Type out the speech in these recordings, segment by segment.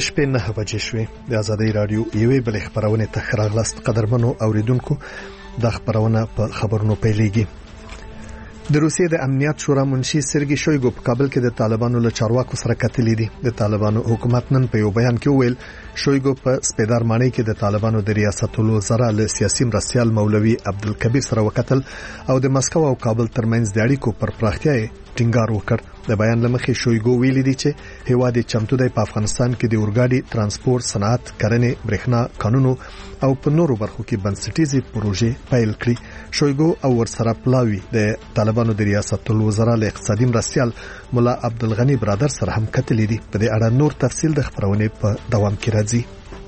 شپې 9 بجې شوې. د آزادۍ رادیو یوې بلې خبرونه ته ښه راغلاست قدرمنو اوریدونکو. د خبرونه په خبرونو پیلېږي. د روسیې د امنیت شورا منشي سرګي شویګو په کابل کې د طالبانو له چارواکو سره کتلې دي. د طالبانو حکومت نن په یو بیان کې وویل شویګو په سپیدار ماڼۍ کې د طالبانو د ریاست الوزرا له سیاسي مرستیال مولوي عبدالکبیر سره وکتل او د مسکو او کابل ترمنځ د اړیکو پر پراختیا ټینګار وکړ. د بیان لمخې شویګو ویلي دی چې هیواد چمتو دی په افغانستان کې د اورګاډي ترانسپورت صنعت کرنې برېښنا قانونو او په نورو برخو کې بنسټیزي پروژې پیل کړي. شویګو او ورسره پلاوی د طالبانو د ریاست الوزرا له اقتصادي مرستیال مولا عبدالغنی برادر سره هم کتلې دي. په دې اړه نور تفصیل د خبرونه په دوام کې راځي.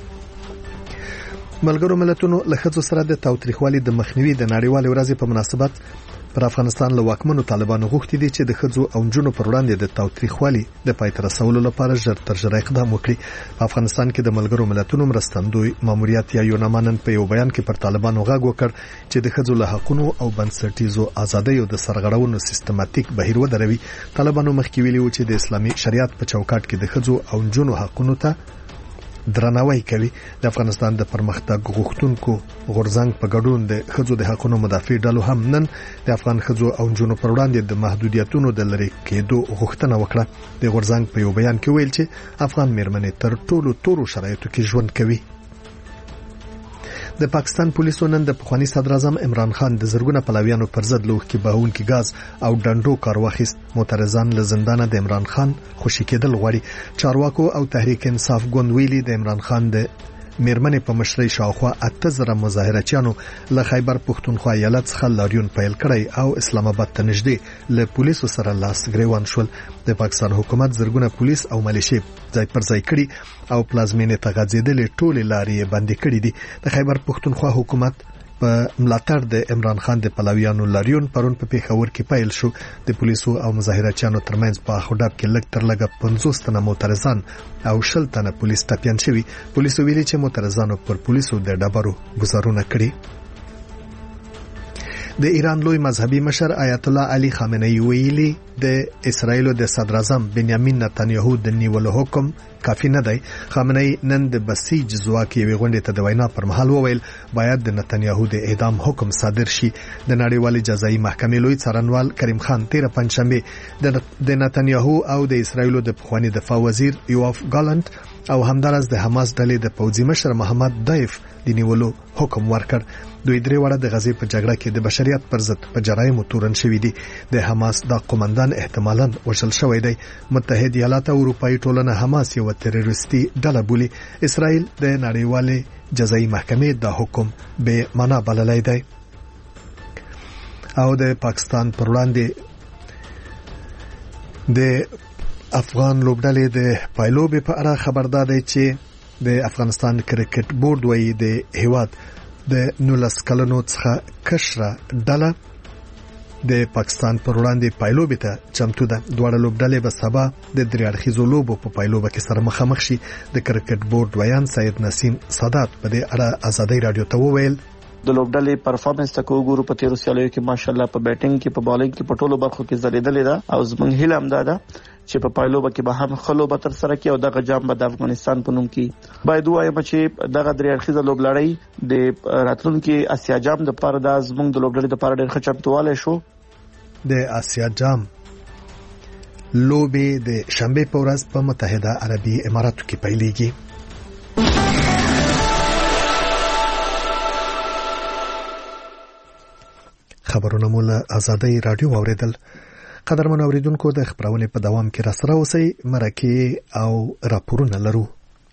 ملګرو ملتونو له ښځو سره د تاوتریخوالي د مخنیوي د نړیوالې ورځې په مناسبت پر افغانستان له واکمنو طالبانو غوښتي دي چې د ښځو او نجونو پر وړاندې د تاوتریخوالي د پای ته رسولو لپاره ژر تر ژره اقدام وکړي. په افغانستان کې د ملګرو ملتونو مرستندوی ماموریت یا یونامانن په یو بیان کې پر طالبانو غږ وکړ چې د ښځو له حقوقو او بنسټیزو ازادیو د سرغړونو سیستماتیک بهیر ودروي. طالبانو مخکې ویلي و چې د اسلامي شریعت په چوکاټ کې د ښځو او نجونو حقوقو ته درناوی کوي. د افغانستان د پرمختګ غوښتونکو غورځنګ په ګډون د ښځو د حقوقو مدافع ډلو هم نن د افغان ښځو او نجونو پر وړاندې د محدودیتونو د لرې کېدو غوښتنه وکړه. د غورځنګ په یو بیان کې ویل چې افغان میرمنې تر ټولو تورو شرایطو کې ژوند کوي. د پاکستان پولیسو نن د پخوانی صدر اعظم عمران خان د زرګونه پلاویانو پر ضد لوخ کې باونکي غاز او ډنډو کار واخیست. معترضان له زندانه د عمران خان خوشی کېدل غواړي. چارواکو او تحریک انصاف ګوند ویلي د عمران خان د میرمنې په مشرۍ شاوخوا 8000 مظاهرچیانو له خیبر پښتونخوا ایالت څخه لاریون پیل کړی او اسلام آباد ته نږدې له پولیسو سره لاس ګریوان شول. د پاکستان حکومت زرګونه پولیس او ملیشې ځای پر ځای کړي او پلازمینې ته غځېدلې ټولې لارې بندې کړې دي. د خیبر پښتونخوا حکومت په ملاتړ د عمران خان د پلاویانو لاریون پرون په پیښور کې پیل شو. د پولیسو او مظاهرچیانو ترمنځ په خډاب کې لږ تر لږه 50 تنه معترضان او 60 تنه پولیس ټپيان شوي. پولیسو ویلي چې معترضانو پر پولیسو د ډبرو گزارونه کړي. د ایران لوی مذهبي مشر آیت الله علي خامنه‌ای ویلي د اسرایل د صدر اعظم بنیامین نتانیاهو د نیولو حکم کافي نه دی. خامنه‌ای نن د بسیج ځواک یوې غونډې ته د وینا پر مهال وویل باید د نتانیاهو د اعدام حکم صادر شي. د نړیوالې جزایي محکمې لوی څارنوال کریم خان 13 پنځشنبه د نتانیاهو او د اسرایل د پخوانی دفاع وزیر یوآف ګالانت او همدارس د حماس ډلې د پوځي مشر محمد دایف د نیولو حکم ورکړ. دوی درې وړه د غزې په جګړه کې د بشریت پر ضد په جرایمو تورن شوې دي. د حماس د قومندان احتمالاً وژل شوی دی. متحد ایالات او اروپאי ټولنه حماس یو تروریستي ډله بولي. اسرائیل د نړیوالې جزایي محکمې د حکم به معنا بللی دی. او د پاکستان پر وړاندې د افغان لوبډلې د پایلوبې په اړه خبردار دی چې د افغانستان کرکټ بورډ وایي د هیواد د 19 کلنو څخه کشره ډله د پاکستان پر وړاندې پایلوبې ته چمتو ده. دواړه لوبډلې به سبا د درې اړخیزو لوبو په پایلوبه کې سره مخامخ شي. د کرکټ بورډ ویان سید نسیم سادات په دې اړه آزادۍ رادیو ته وویل د لوبډلې پرفارمنس ته وګورو په تیرو سیالیو کې ماشاءالله په بیټینګ کې په بالینګ کې په ټولو برخو کې ځلېدلې ده او زموږ هیله هم ده چې په پایلوبه کې به هم خلو به تر سره کې او دغه جام به د افغانستان په نوم کې باید وایم چې دغه درې اړخیزه لوبلړۍ د راتلونکي اسیا جام د لپاره د زموږ د لوبډلې لپاره ډېر ښه چمتووالی شو. د اسیا جام لوبې د شنبه په ورځ په متحده عربي اماراتو کې پیلېږي. خبرونه مو له آزادۍ رادیو اوریدل. قدرمن اوریدونکو د خبرونه په دوام کې را سره اوسئ. مرکه او راپورونه لرو.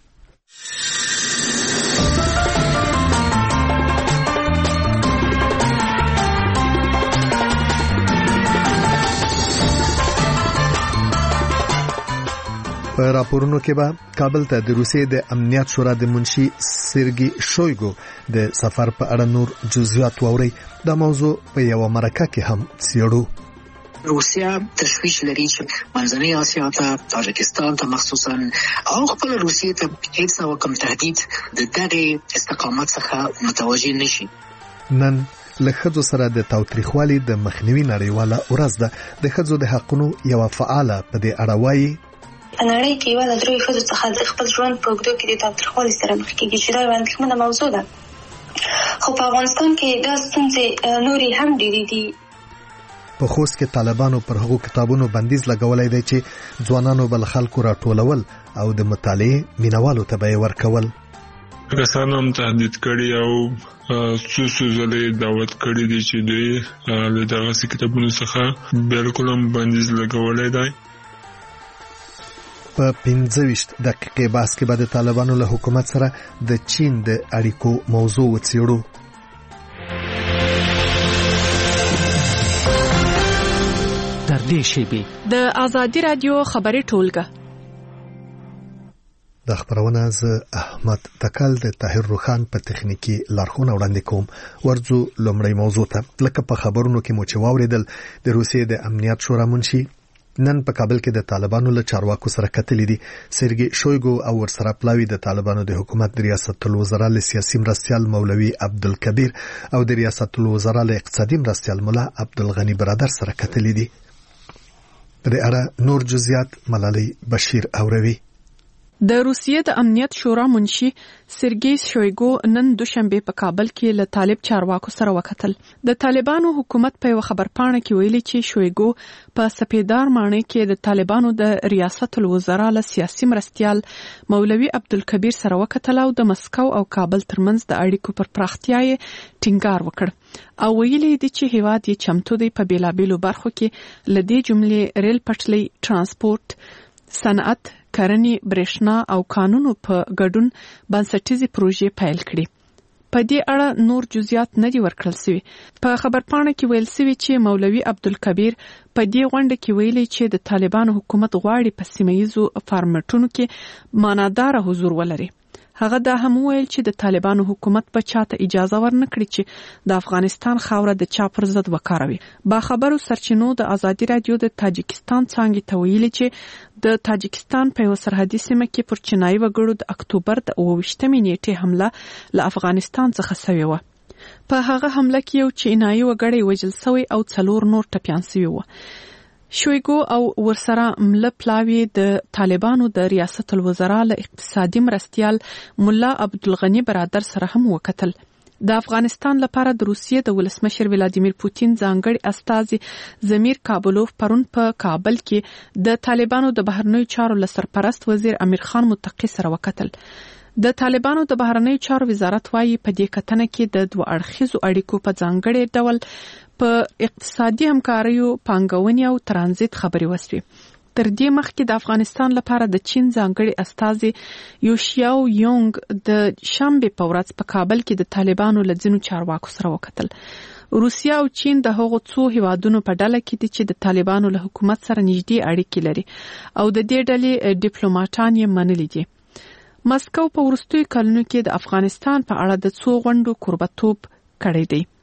په راپورونو کې به کابل ته د روسیې د امنیت شورا د منشي سرګي شویګو د سفر په اړه نور جزئیات واوري. دا موضوع په یو مرکه کې هم څېړو. روسیا تشویش لري چې منځنۍ اسیا ته تاجکستان ته مخصوصا او خپل روسیې ته هیڅ نوع کوم تهدید د دغه استقامت څخه متوجه نشي. نن له ښځو سره د تاوتریخوالي د مخنیوي نړیواله ورځ ده. د ښځو د حقوقو یو فعاله په دې اړه وایي په نړۍ کې یوه د 3 ښځو څخه د خپل ژوند په اوږدو کې د تاوتریخوالي سره مخ کېږي چې دا یوه اندېښمنه موضوع ده. خو په افغانستان کې دا ستونزې نورې هم ډېرې دي. په خوست کې طالبانو پر هغو کتابونو بندیز لګولای دی چې ځوانانو بل خلکو راټولول او د مطالعې مینوالو ته به ورکول. کسان هم تهدید کړي او څو ځلې دعوت کړي دي چې دوی له دغه کتابونو څخه بالکل هم بندیز لګولای دی. په 15 دقیقې بحث کې به د طالبانو له حکومت سره د چین د اړیکو موضوع وڅېړو. د آزادی رادیو خبري ټولګه د خبرونه ز احمد تکل د طاهر روخان په تخنیکی لارښوونه وړاندې کوم. ورځو لومړی موضوع ته لکه په خبرونو کې مو چې واوریدل د روسیې د امنیت شورا منشي نن په کابل کې د طالبانو له چارواکو سره کتلې دي. سرګي شویګو او ورسره پلاوی د طالبانو د حکومت د ریاست الوزرا له سیاسي مرستيال مولوي عبدالکبیر او د ریاست الوزرا له اقتصادي مرستيال مولا عبدالغنی برادر سره کتلې دي. په دې اړه نور جزئیات ملالۍ بشیر اوروي. د روسیې د امنیت شورا منشي سرګي شویګو نن دوشنبه په کابل کې له طالب چارواکو سره وکتل. د طالبانو حکومت په یو خبرپاڼه کې ویلي چې شویګو په سپیدار ماڼۍ کې د طالبانو د ریاست الوزرا له سیاسي مرستيال مولوي عبدالکبیر سره وکتل او د مسکو او کابل ترمنځ د اړیکو پر پراختیا یې ټینګار وکړ او ویلي دي چې هیواد یې چمتو دی په بیلابیلو برخو کې لدې جملې ریل پټلۍ، ترانسپورت، صنعت، کرنې، برېښنا او قانونو په ګډون بنسټیزي پروژې پیل کړي. په دې اړه نور جزئیات نه دي ورکړل شوي. په خبرپاڼه کې ویل شوی چې مولوي عبدالکبیر په دې غونډه کې ویلي چې د طالبانو حکومت غواړي په سیمه‌ییزو فارمټونو کې معنادار حضور ولري. هغه دا هم ویل چې د طالبانو حکومت به چاته اجازه ورنکړي چې د افغانستان خاوره د چا پر ضد وکاروي. با خبرو سرچینو د آزادی رادیو د تاجکستان څنګه ته ویلي چې د تاجکستان په یو سرحدي سیمه کې پر چینایي وګړو د اکتوبر د 28 نیټې حمله له افغانستان څخه شوې و. په هغه حمله کې یو چینایي وګړی وژل شوی او 4 نور ټپيان شوي و. شویګو او ورسره مله پلاوی د طالبانو د ریاست الوزرا له اقتصادي مرستيال مولا عبدالغنی برادر سره هم وکتل. د افغانستان لپاره د روسیې د ولسمشر ولادیمیر پوتین ځانګړي استازي زمیر کابلوف پرون په کابل کې د طالبانو د بهرنیو چارو له سرپرست وزیر امیر خان متقی سره وکتل. د طالبانو د بهرنیو چارو وزارت وايي په دې کتنه کې د دوه اړخیزو اړیکو په ځانګړي ډول په اقتصادي همکاریو، پانګونې او ترانزیت خبرې وشوې. تر دې مخکې د افغانستان لپاره د چین ځانګړي استازي یوشیاو یونګ د شنبه په ورځ په کابل کې د طالبانو له ځینو چارواکو سره وکتل. روسیا او چین د هغو څو هیوادونو په ډله کې دي چې د طالبانو له حکومت سره نږدې اړیکې لري او د دې ډلې ډیپلوماټان یې منلي دي. مسکو په وروستیو کلونو کې د افغانستان په اړه د څو غونډو کوربه‌توب کړی دی.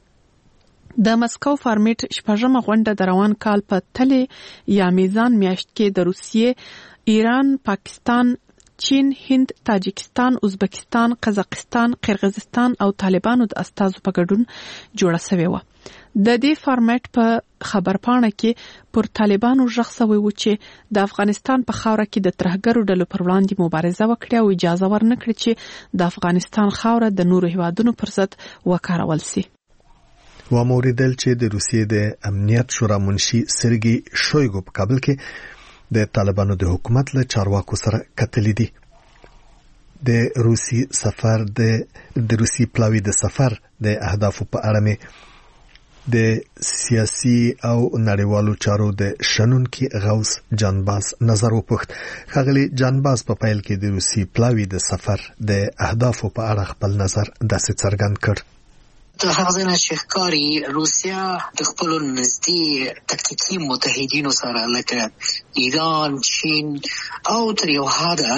د مسکو فارمیټ شپږمه غونډه د روان کال په تلې یا میزان میاشت کې د روسیې، ایران، پاکستان، چین، هند، تاجکستان، ازبکستان، قزاقستان، قرغیزستان او طالبانو د استازو په ګډون جوړه شوې و. د دې فارمیټ په خبرپاڼه کې پر طالبانو ژغ شوی و چې د افغانستان په خاوره کې د ترهګرو ډلو پر وړاندې مبارزه وکړي او اجازه ورنکړي چې د افغانستان خاوره د نورو هیوادونو پر ضد وکارول شي. و موریدل چې د روسیې د امنیت شورا منشي سرګي شویګو په کابل کې د طالبانو د حکومت له چارواکو سره کتلې دي. د روسي سفر د روسي پلاوی د سفر د اهدافو په اړه مې د سیاسي او نړیوالو چارو د شنونکي غوث جانباز نظر وپوښت. ښاغلي جانباز په پیل کې د روسي پلاوی د سفر د اهدافو په اړه خپل نظر داسې څرګند کړ. د هغه ځای نه چې ښکاري روسیا د خپلو نږدې تکتیکي متحدینو سره لکه ایران، چین او تر یو حده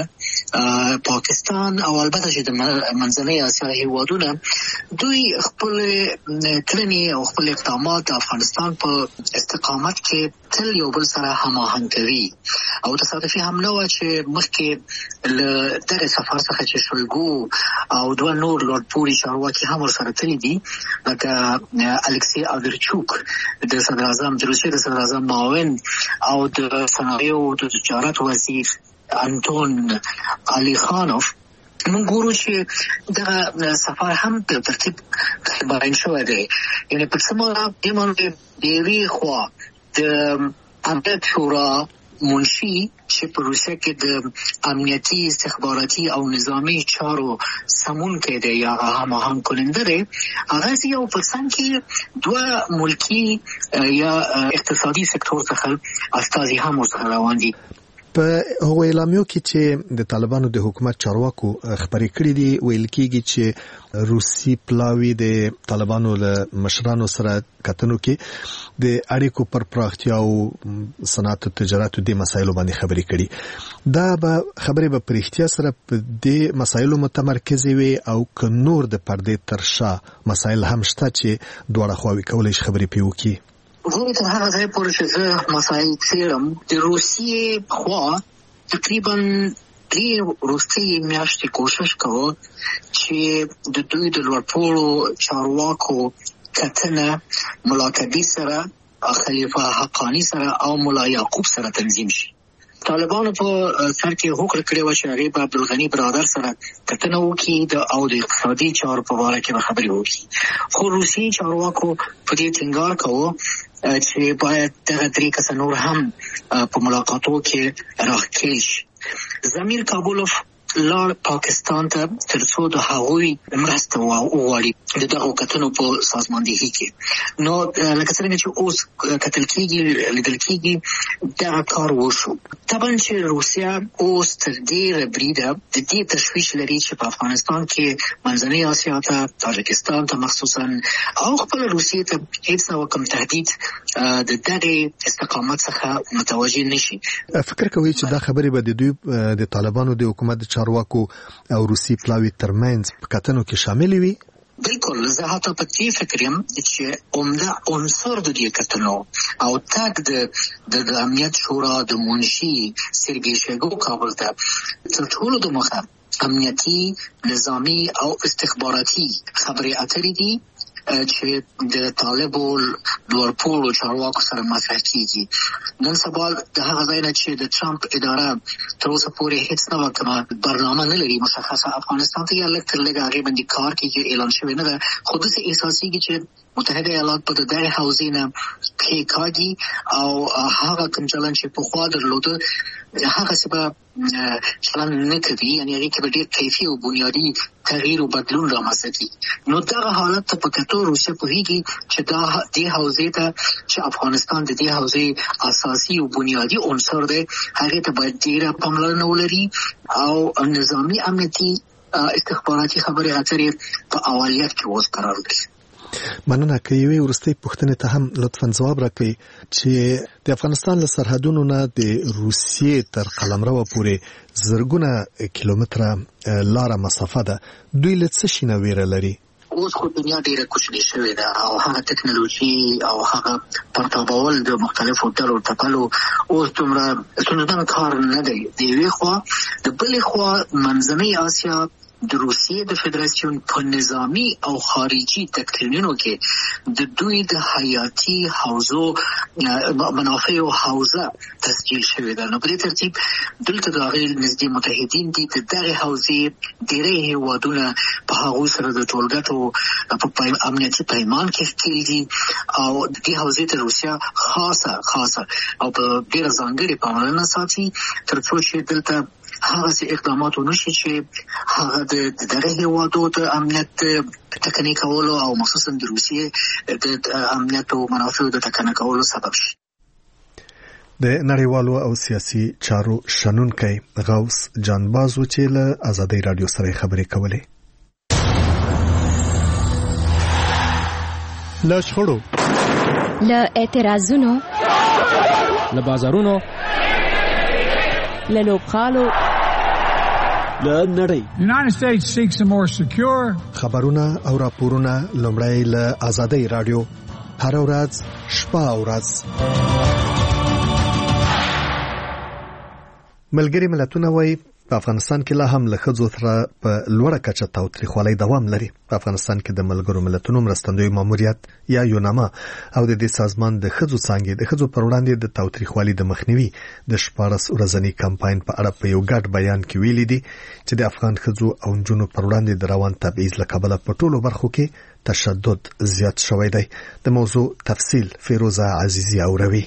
پاکستان او البته چې د منځنۍ اسیا هیوادونه دوی خپل کړنې او خپل اقدامات د افغانستان په استقامت کې تل یو بل سره هماهنګ کوي او تصادفي هم نه و چې مخکې له دغه سفر څخه چې شویګو او دوه نور لوړ پوړي چارواکي هم ورسره تللي دي لکه الکسی آدرچوک د صدراعظم د روسیې د صدراعظم معاون او د صنایعو د تجارت وزیر انټون علي خانوف موږ ګورو چې دغه سفر هم په ترتیب بیان شوی دی. یعنی په سمه د دیوی خوا د امنیت شورا منشي چې په روسیه کې د امنیتي استخباراتي او نظامی چارو سمون کې دی یا هماهنګ کننده دی، هغه یو پرسان کې دوه ملکی یا اقتصادي سکتور څخه استازي هم ورسره روان دي. په هغو اعلامیو کې چې د طالبانو د حکومت چارواکو خبرې کړې دي ویل کېږي چې روسي پلاوی د طالبانو له مشرانو سره کتنو کې د اړیکو پر پراختیا او صنعت او تجارت د مسایلو باندې خبرې کړي. دا به خبرې په پرختیا سره په دې مسایلو متمرکز وي او که نور د پردې تر شا مسایل هم شته چې دواړه خواوې کولای شي خبرې پې وکړي. غوړي تر هغه ځای پورې چې زه مسایل څېړم د روسیې خوا تقریبا 3 وروستۍ میاشتې کوشش کوو چې د دوی د لوړپوړو چارواکو کتنه ملا کبیر سره، خلیفه حقانی سره او ملا یعقوب سره تنظیم شي. طالبانو په سر کې هوکړه کړې وه چې هغې به عبدالغني برادر سره کتنه وکړي او د اقتصادي چارو په باره کې به خبرې وکړي. خو روسي چارواکو په دې ټینګار کوو چې باید دغه 3 کسه نور هم په ملاقاتو کې راښکېل شي. زمیر کابولوف لاړ پاکستان ته تر څو د هغوی مرسته وغواړي د دغو کتنو په سازماندهي کې. نو لکه څنګه چې اوس کتل کېږي لیدل کېږي دغه کار وشو. طبعا چې روسیه اوس تر ډېره بریده د دې تشویش لري چې په افغانستان کې منځنۍ اسیا ته، تاجکستان ته مخصوصا او خپل روسیې ته هیڅ نوع کوم تهدید د دغې استقامت څخه متوجه نشي. فکر کوي چې دا خبرې به د دوی د طالبانو د حکومت چارواکو او روسي پلاوی ترمنځ په کتنو کې شامل وي؟ بالکل، زه حتی په دې فکر یم چې عمده عنصر د دې کتنو او تګ د امنیت شورا د منشي سرګي شویګو کابل ته تر ټولو د مخه امنیتي، نظامی او استخباراتي خبرې اترې دي چې د طالبو لوړپوړو چارواکو سره مطرح کیږي. نن سبا د هغه ځای نه چې د ټرمپ اداره تر اوسه پورې هیڅ نوع کومه برنامه نه لري مشخصه افغانستان ته یا لږ تر لږه هغې باندې کار کېږي، اعلان شوی نه ده. خو داسې احساسېږي چې متحده ایالات به د دغې حوزې نه پښې کاږي او هغه کوم چلن چې پخوا درلوده هغسې به چلن نه کوي، یعنې هغې کې به ډېر کیفي او بنیادي تغییر او بدلون رامنځته کړي. نو دغه حالت ته په کتو روسیه پوهېږي چې دې حوزې ته چې افغانستان د دې حوزې اساسي او بنیادي عنصر دی هغې ته باید ډېره پاملرنه ولري او نظامي امنیتي استخباراتي خبرې اترې په اولویت کې اوس قرار لري. مننه. که یوې وروستۍ پوښتنې ته هم لطفاً ځواب راکړئ چې د افغانستان له سرحدونو نه د روسیې تر قلمرو پورې زرګونه کیلومتره لاره مسافه ده، دوی له څه شي نه ویره لري؟ اوس خو دنیا ډېره کوچنۍ شوې ده او هغه تکنالوژي او هغه پرتابول د مختلفو ډلو ټپلو اوس دومره ستونزمن کار نه دی. د یوې خوا د بلې خوا منځنۍ اسیا د روسیې د فدراسیون په نظامی او خارجي تکتینونو کې د دوی د حیاتي حوزو منافع او حوزه تسجیل شوې ده. نو په دې ترتیب دلته د هغې نږدې متحدین دي د دغې حوزې ډېری هېوادونه په هغوی سره د ټولګټو په امنیتي پیمان کې ښکېل دي او د دې حوزې ته روسیه خاصه او په ډېره ځانګړې پاملرنه ساتي تر څو چې دلته هغه اقدامات ونشي چې هغه د دغه هیوادو د امنیت ټکنۍ کولو او مخصوصا د روسیې د امنیت او منافعو د ټکنۍ کولو سبب شي. د نړیوالو او سیاسي چارو شنونکی غوث جانبازو چې له آزادۍ رادیو سره خبرې کولې. له شخړو، له اعتراضونو، له بازارونو، له لوبخالو، له نړۍ. United States seeks a more secure. خبرونه او راپورونه لومړی له آزادۍ رادیو هر ورځ شپه او ورځ. ملګری ملتونه وایي په افغانستان کې لا هم له ښځو سره په لوړه کچه تاوتریخوالي دوام لري. په افغانستان کې د ملګرو ملتونو مرستندوی ماموریت یا یوناما او د دې سازمان د ښځو څانګې د ښځو پر وړاندې د تاوتریخوالي د مخنیوي د 14 ورځني کمپاین په اړه په یو ګډ بیان کې ویلي دي چې د افغان ښځو او نجونو پر وړاندې د روان تبعیض له کبله په ټولو برخو کې تشدد زیات شوی دی. د موضوع تفصیل فیروزه عزیزی اوروي.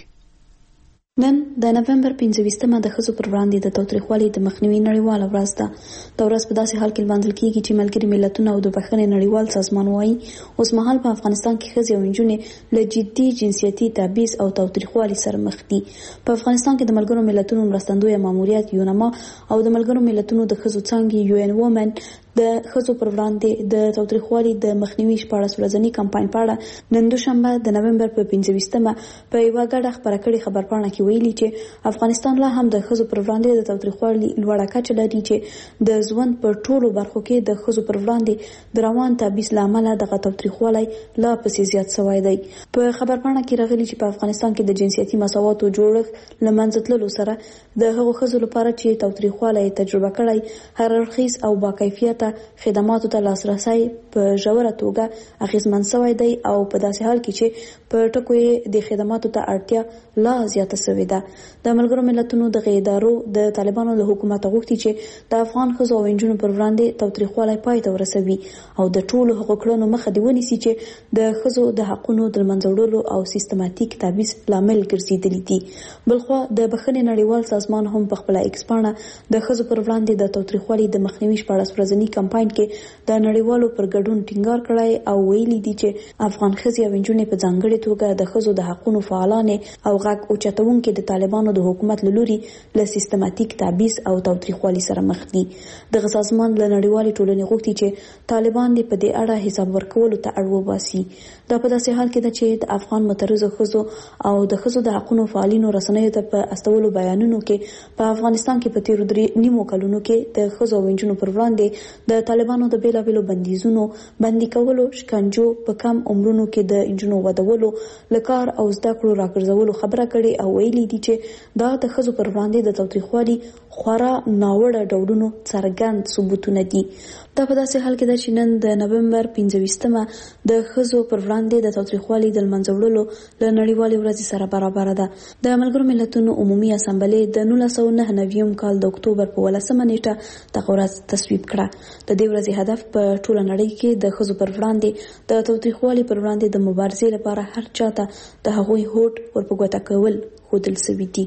نن د نومبر 25مه د ښځو پر وړاندې د تاوتریخوالي د مخنیوي نړیواله ورځ ده. دا ورځ په داسې حال کې لمانځل کیږي چې ملګري ملتونه او د بخښنې نړیوال سازمان وايي اوس مهال په افغانستان کې ښځې او نجونې له جدي جنسیتي تبعیض او تاوتریخوالي سره مخ دي. په افغانستان کې د ملګرو ملتونو مرستندوی ماموریت یوناما او د ملګرو ملتونو د ښځو څانګې UN Women د ښځو پر وړاندې د تاوتریخوالي د مخنیوي 14 ورځني کمپاین په اړه نن دوشنبه د نومبر په 25مه په یوه ګډه خبره کړې خبرپاڼه کې ویلي چې افغانستان لا هم د ښځو پر وړاندې د تاوتریخوالي لوړه کچه لري چې د ژوند په ټولو برخو کې د ښځو پر وړاندې د روان تبعیض له امله دغه تاوتریخوالی لا پسې زیات شوی دی. په خبرپاڼه کې راغلي چې په افغانستان کې د جنسیتي مساواتو جوړښت له منځه تللو سره د هغو ښځو لپاره چې تاوتریخوالی تجربه کړی هر اړخیز او باکیفیته خدماتو ته لاسرسی په ژوره توګه اغیزمن شوی دی او په داسې حال کې چې په ټکو یې د خدماتو ته اړتیا لا زیاته شوې ده. د ملګرو ملتونو دغه ادارو د طالبانو له حکومت غوښتي چې د افغان ښځو او نجونو پر وړاندې تاوتریخوالی پای ته ورسوي او د ټولو هغو کړنو مخه دې ونیسي چې د ښځو د حقونو د منځه وړلو او سیستماتیک تبعیض لامل ګرځېدلي دي. بلخوا د بخښنې نړیوال سازمان هم په خپله ایکس پاڼه د ښځو پر وړاندې د تاوتریخوالي د مخنیوي 14 ورځني کمپاین کې د نړیوالو پر ګډون ټینګار کړی او ویلي دي چې افغان ښځې او نجونې په ځانګړې توګه د ښځو د حقونو فعالانې او غږ اوچتونکي د طالبانو د حکومت له لوري له سیستماتیک تبعیض او تاوتریخوالي سره مخ دي. دغه سازمان له نړیوالې ټولنې غوښتي چې طالبان دې په دې اړه حساب ورکولو ته اړ وباسي. دا په داسې حال کې ده چې د افغان مترزو ښځو او د ښځو د حقونو فعالینو رسنیو ته په استولو بیانونو کې په افغانستان کې په تیرو 3 کلونو کې د ښځو او نجونو پر وړاندې د طالبانو د بیلابیلو بندیزونو بندي کولو، شکنجو، په کم عمرونو کې د نجونو ودولو، لکار او زده کړو راګرځولو خبره کړې او ویلي دي چې دا د ښځو پر وړاندې د تاوتریخوالي خورا ناوړه ډولونو څرګند ثبوتونه دي. دا په داسې حال کې ده چې نن د نومبر 25مه د ښځو پر وړاندې د تاوتریخوالي د منځه وړلو له نړیوالې ورځې سره برابر ده. د ملګرو ملتونو عمومي اسامبلې د 1999 کال د اکتوبر په 18مه نیټه دغه ورځ تصویب کړه. د دې ورځې هدف په ټوله نړۍ کې د ښځو پر وړاندې د تاوتریخوالي پر وړاندې د مبارزې لپاره هر چاته د هغوی هوډ ورپګوته کول ښودل شوي دي.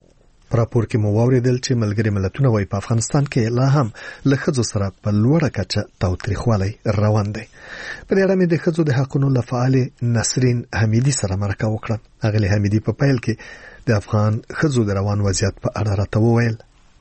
راپور کې مو واوریدل چې ملګري ملتونه وايي په افغانستان کې لا هم له ښځو سره په لوړه کچه تاوتریخوالی روان دی. په دې اړه مې د ښځو د حقونو له فعال نسرین حمیدي سره مرکه وکړه. اغلی حمیدي په پیل کې د افغان ښځو د روان وضعیت په اړه راته وویل.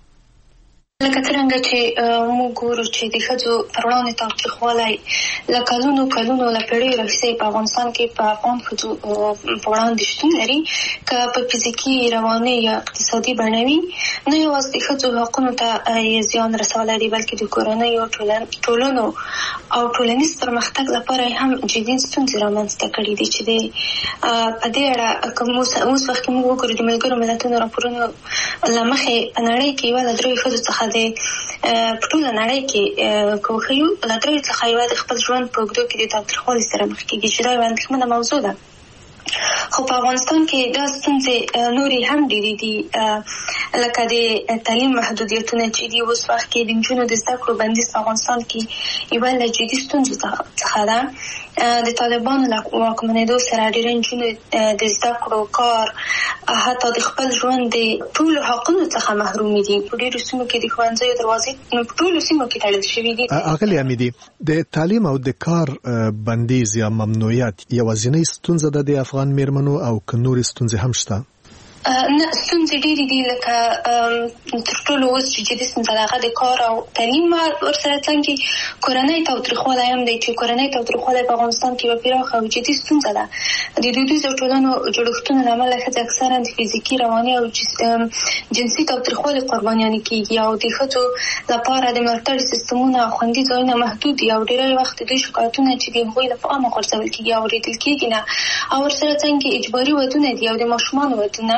لکه څنګه چې موږ ګورو چې د ښځو پر وړاندې تاوتریخوالی له کلونو له پیړیو راهیسې په افغانستان کې په افغان ښځو په وړاندې شتون لري، که په فزیکي، رواني یا اقتصادي بڼه وي. نه یوازې د ښځو حقونو ته یې زیان رسولی دی، بلکې د کورنیو، ټولنو او ټولنیز پرمختګ لپاره هم جدي ستونزې رامنځته کړي دي چې په دې اړه اوس وخت کې موږ وګورو د ملګرو ملتونو راپورونو له مخې په نړۍ کې یوه له 3 ښځو څخه د په ټوله نړۍ کې کوښیو له 3 څخه یوه د خپل ژوند په اوږدو کې د تاوتریخوالي سره مخ کېږي، چې دا یوه اندېښمنه موضوع ده. خو په افغانستان کې دا ستونزې نورې هم ډېرې دي، لکه د تعلیم محدودیتونه چې دي. اوس وخت کې د نجونو د زده کړو بندیز په افغانستان کې یوه له جدي ستونزو څخه ده. د طالبانو له واکمنېدو سره ډېرې نجونې د زده کړو، کار، حتی د خپل ژوند د ټولو حقونو څخه محرومې دي. په ډېرو سیمو کې د ښوونځیو دروازې په ټولو سیمو کې تړل شوي دي. اغلی حمیدي، د تعلیم او د کار بندیز یا ممنوعیت یوازینۍ ستونزه ده د افغان میرمنو او که نورې ستونزې هم شته؟ نه، ستونزې ډېرې دي. لکه تر ټولو اوس چې جدي ستونزه ده هغه د کار او تعلیم ورسره څنګه کورنۍ تاوتریخوالی هم دی، چې کورنۍ تاوتریخوالی په افغانستان کې یوه پراخه او جدي ستونزه ده. د دودیزو ټولنو جوړښتونو له امله ښځې اکثرا د فزیکي، رواني او جنسي تاوتریخوالي قربانیانې کېږي او د ښځو لپاره د ملاتړ سیستمونه او خوندي ځایونه محدود دي او ډېری وخت دوی شکایتونه چې د هغوی له عامه غورځول کېږي او اورېدل کېږي نه، او ورسره څنګه اجباري ودونه دي او د ماشومانو ودونه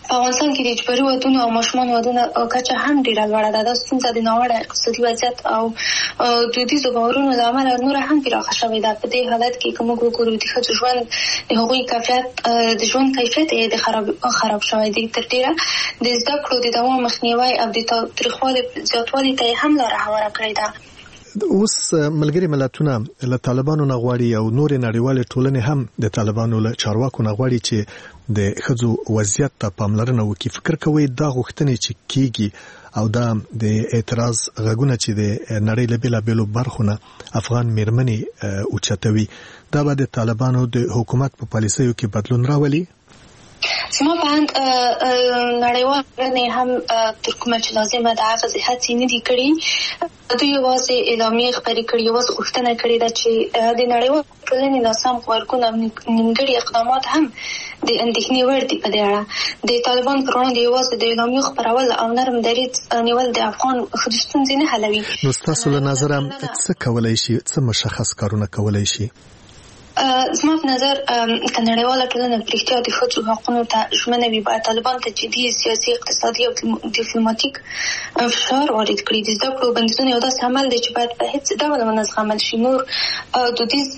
په افغانستان کې د اجباري ودونو او ماشومان ودونو کچه هم ډیره لوړه ده. دا ستونزه د ناوړه اقتصادي وضعیت او دودیزو باورونو له امله نوره هم پراخه شوې ده. په دې حالت کې که موږ وګورو د ښځو ژوند د هغوی د ژوند کیفیت یې د خراب شوی دی. تر ډیره د زده کړو د دوام مخنیوي او د تاوتریخوالي زیاتوالي ته هم لاره هواره کړې ده. اوس ملګري ملتونه له طالبانو نه غواړي او نور نړیوال ټولنې هم د طالبانو له چارواکو نه غواړي چې د ښځو وضعیت ته پاملرنه وکړي. فکر کوي دا غوښتنې چې کیږي او دا د اعتراض غږونه چې د نړۍ له بیلابیلو برخو نه افغان میرمنې اوچتوي، دا به د طالبانو د حکومت په پالیسیو کې بدلون راولي؟ زما په اند نړیوال ټولنې هم تر کومه چې لازمه ده هغه هڅې نه دي کړې. دوی یوازې اعلامیې خپرې کړي، یوازې غوښتنه کړې ده چې د نړیوال ټولنې ناسم غبرګون او نیمګړي اقدامات هم د اندېښنې وړ دي. په دې اړه د طالبان پر وړاندې یوازې د اعلامیو خپرول او نرم دریځ نیول د افغان ښځو ستونزې نه حلوي. نو ستاسو له نظره څه کولی شي، څه مشخص کارونه کولی شي؟ زما په نظر که نړیواله ټولنه په رښتیا د ښځو حقونو ته ژمنه وي، باید طالبان ته جدي سیاسي، اقتصادي او ډیپلوماتیک فشار وارد کړي. د زده کړو بندیزونه یو داسې عمل دی چې باید په هیڅ ډول ونه زغمل شي. نور دودیز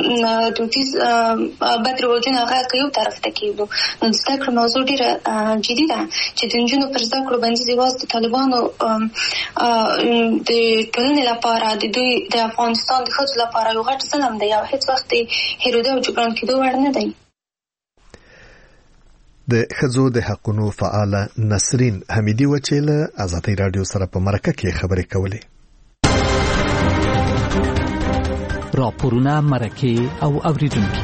بد رواجونه هغه که یو طرف ته کېږدو، نو د زده کړو موضوع ډېره جدي ده چې د نجونو پر زده کړو بندیز یوازې د طالبانو د ټولنې لپاره، د دوی د افغانستان د ښځو لپاره یو غټ ظلم دی او هیڅ وخت هیروده او جبران کېدو وړ نه دی. د ښځو د حقونو فعاله نسرین حمیدي و چې له آزادۍ رادیو سره په مرکه کې خبرې کولې. راپورونه، مرکې او اوریدونکي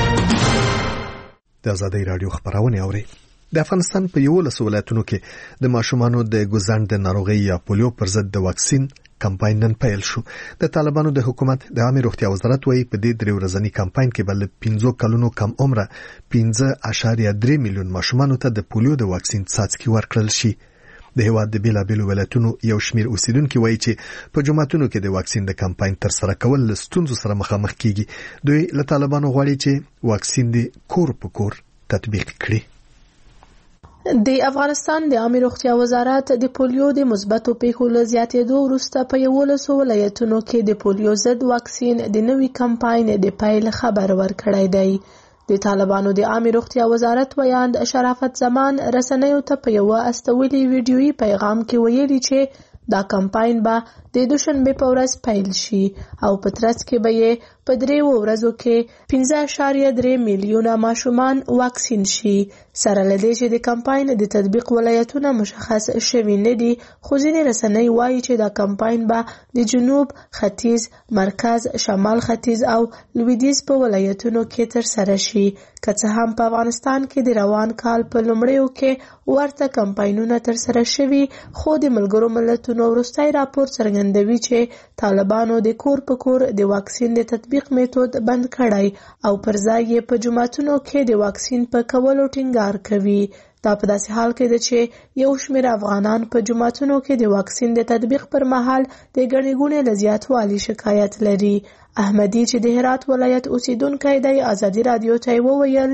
د آزادۍ رادیو خبرونه اوري. د افغانستان په 11 ولایتونو کې د ماشومانو د ګوزڼ د ناروغۍ یا پولیو پر ضد د واکسین کمپاین نن پیل شو. د طالبانو د حکومت د عامه روغتیا وزارت وايي په دې 3 ورځنی کمپاین کې بل 15 کلونو کم عمره 15.3 میلیون ماشومانو ته د پولیو د واکسین څاڅکي ورکړل شي. د هیواد د بیلابیلو ولایتونو یو شمیر اوسیدونکو وایي چې په جمعتونو کې د واکسین د کمپاین تر سره کول له ستونزو سره مخامخ کیږي. دوی له طالبانو غواړي چې واکسین د کور په کور تطبیق کړي. د افغانستان د عامه روغتیا وزارت د پولیو د مثبتو پیښو له زیاتېدو وروسته په 11 ولایتونو کې د پولیو ضد واکسین د نوي کمپاین د پیل خبر ورکړی دی. د طالبانو د عامه روغتیا وزارت ویاند شرافت زمان رسنیو ته په یو استولي ویډیویي پیغام کې ویلي چې دا کمپاین به د دوشنبه په ورځ پیل شي او په ترڅ کې به یې په 3 ورځو کې 15.3 میلیونه ماشومان واکسین شي. سره له دې چې د کمپاین د تطبیق ولایتونه مشخص شوي نه دي، خو ځینې رسنۍ وایي چې دا کمپاین به د جنوب، ختیځ، مرکز، شمال ختیځ او لویدیځ په ولایتونو کې تر سره شي. که څه هم په افغانستان کې د روان کال په لومړیو کې ورته کمپاینونه تر سره شوي، خو د ملګرو ملتونو وروستی راپور څرګندوي چې طالبانو د کور په کور د واکسین د تطبیق میتود بند کړی او پر ځای یې په جمعتونو کې د واکسین په کولو ټینګار کوي. دا په داسې حال کې ده چې یو شمېر افغانان په جمعتونو کې د واکسین د تطبیق پر مهال د ګڼې ګوڼې له زیاتوالي شکایت لري. احمدي چې د هرات ولایت اوسیدونکی دی آزادي رادیو ته وویل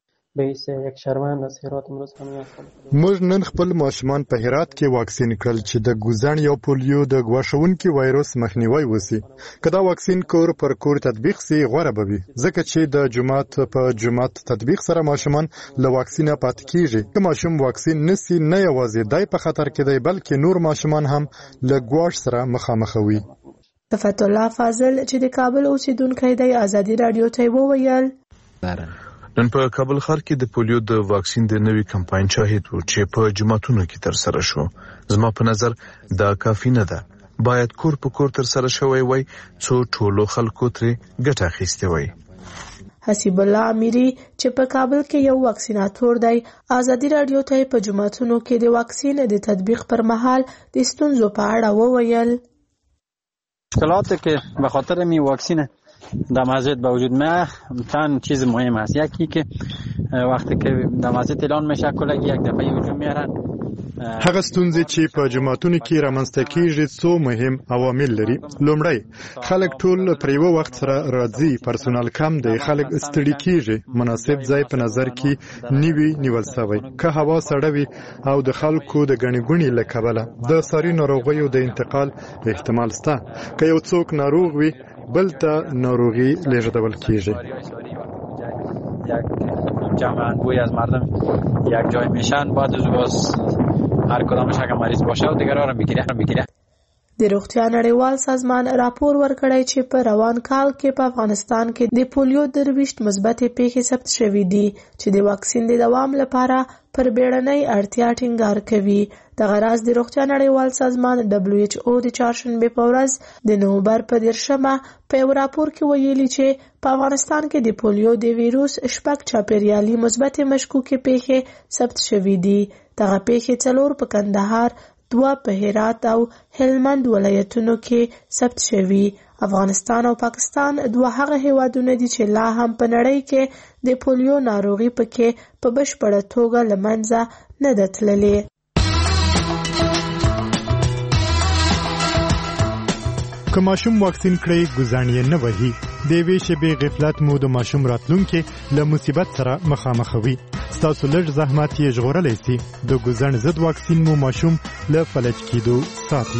موږ نن خپل ماشومان په هرات کې واکسین کړل چې د ګوزڼ یا پولیو د غواښونکي وایروس مخنیوي وسی. کدا واکسین کور پر کور تطبیق سي غوړه بوي، ځکه چې د جمعات په جمعات تطبیق سره ماشومان له واکسینه پات کیږي. که ماشوم واکسین نسی نه یوازې دای په خطر کې دی بلکې نور ماشومان هم له غواښ سره مخامخ وي. صفت الله فاضل چې د کابل اوسیدونکی دی آزادي رادیو ته وویل نن په کابل ښار کې د پولیو د واکسین د نوي کمپاین شاهد وو چې په جمعتونو کې تر سره شو. زما په نظر دا کافی نه ده، باید کور په کور تر سره شوی وای څو ټولو خلکو ترې ګټه اخیستې وای. حسیب الله امیری چې په کابل کې یو واکسیناتور دی آزادي رادیو ته په جمعتونو کې د واکسین د تطبیق پر مهال د ستونزو په اړه وویل مشکلات که به خاطر می واکسینه در مسجد به وجود میاد چند چیز مهم است. یکی که وقتی که در مسجد اعلان میشه کلگی یک دفعه هجوم میارن هغه ستونزې چې په جماعتونو کې رامنځته کیږي څو مهم عوامل لري. لومړی، خلک ټول پر یو وخت سره راځي، پرسونال کم دی، خلک ستړي کیږي، مناسب ځای په نظر کې نیوي نیول شوی، که هوا سړه وي او د خلکو د ګڼې ګوڼې له کبله د ساري ناروغیو د انتقال احتمال شته. که یو څوک ناروغ وي بل ته ناروغي لیږدول کیږي. یک جمع انبوهی از مردم یک جای میشن، بعد از هر کدامش اگه مریض باشه و دیگرها رو میگیره. د روغتیا نړیوال سازمان راپور ورکړی چې په روان کال کې په افغانستان کې د پولیو 23 مثبتې پیښې ثبت شوې دي چې د واکسین د دوام لپاره پر بیړنۍ اړتیا ټینګار کوي. دغه راز د روغتیا نړیوال سازمان WHO د چهارشنبې په ورځ د نومبر په 10 په یو راپور کې ویلي چې په افغانستان کې د پولیو د ویروس 6 چاپیریالي مثبتې مشکوکې پیښې ثبت شوې دي. دغه پیښې 4 په کندهار، 2 په هرات او هلمند ولایتونو کې ثبت شوي. افغانستان او پاکستان 2 هغه هیوادونه دي چې لا هم په نړۍ کې د پولیو ناروغي پکې په بشپړه توګه له منځه نه ده تللې. که ماشوم واکسین کړي ګزاڼ یې نه وهي، د یوې شېبې غفلت مو د ماشوم راتلونکي له مصیبت سره مخامخوي. ستاسو لږ زحمت یې ژغورلی سي. د ګزاڼ ضد واکسین مو ماشوم له فلج کېدو ساتي.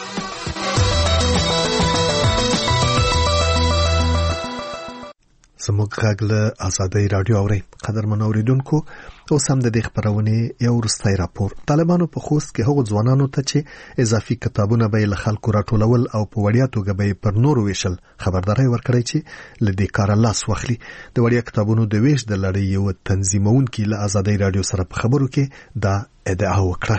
زموږ غږ له آزادۍ رادیو اورئ. قدرمن اوریدونکو، اوس هم د دې خبرونې یو وروستی راپور. طالبانو په خوست کې هغو ځوانانو ته چې اضافي کتابونه به یې له خلکو راټولول او په وړیا توګه به یې پر نورو ویشل خبرداری ورکړی چې له دې کاره لاس واخلي. د وړیا کتابونو د ویش د لړۍ یو تنظیمونکي له آزادۍ رادیو سره په خبرو کې دا ادعا وکړه.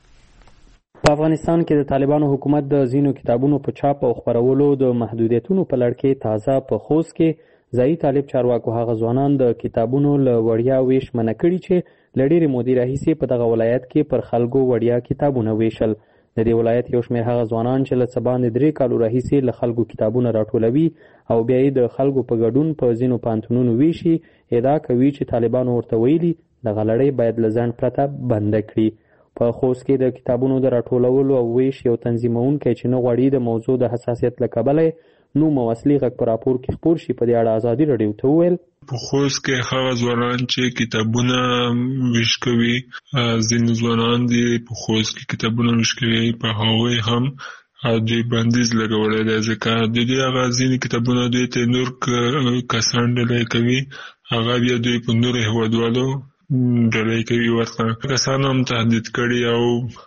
په افغانستان کې د طالبانو حکومت د ځینو کتابونو په چاپ او خپرولو د محدودیتونو په لړ کې تازه په خوست کې ځایي طالب چارواکو هغه ځوانان د کتابونو له وړیا ویش منع کړي چې له ډېرې مودې راهیسې په دغه ولایت کې پر خلکو وړیا کتابونه ویشل. د دې ولایت یو شمېر هغه ځوانان چې له څه باندې 3 کالو راهیسې له خلکو کتابونه راټولوي او بیا یې د خلکو په ګډون په ځینو پوهنتونونو ویشي، ادعا کوي چې طالبانو ورته ویلي دغه لړۍ باید له ځنډ پرته بنده کړي. په خوست کې د کتابونو د راټولولو او ویش یو تنظیمونکی چې نه غواړي د موضوع د حساسیت له کبله نو موصلی غږ پر راپور کې خپور شي په دې اړه آزادي رادیو ته وویل په خوست کې هغه ځوانان چې کتابونه ویش کوي، ځینې ځوانان دي په خوست کې کتابونه ویش کوي، په هغوی هم دوی بندیز لګولی دی ځکه د دې هغه ځینې کتابونه دوی ته نور کسان ډلې کوي، هغه بیا دوی په نورو هیوادوالو ډلې کوي، ورته کسان هم تهدید کړي او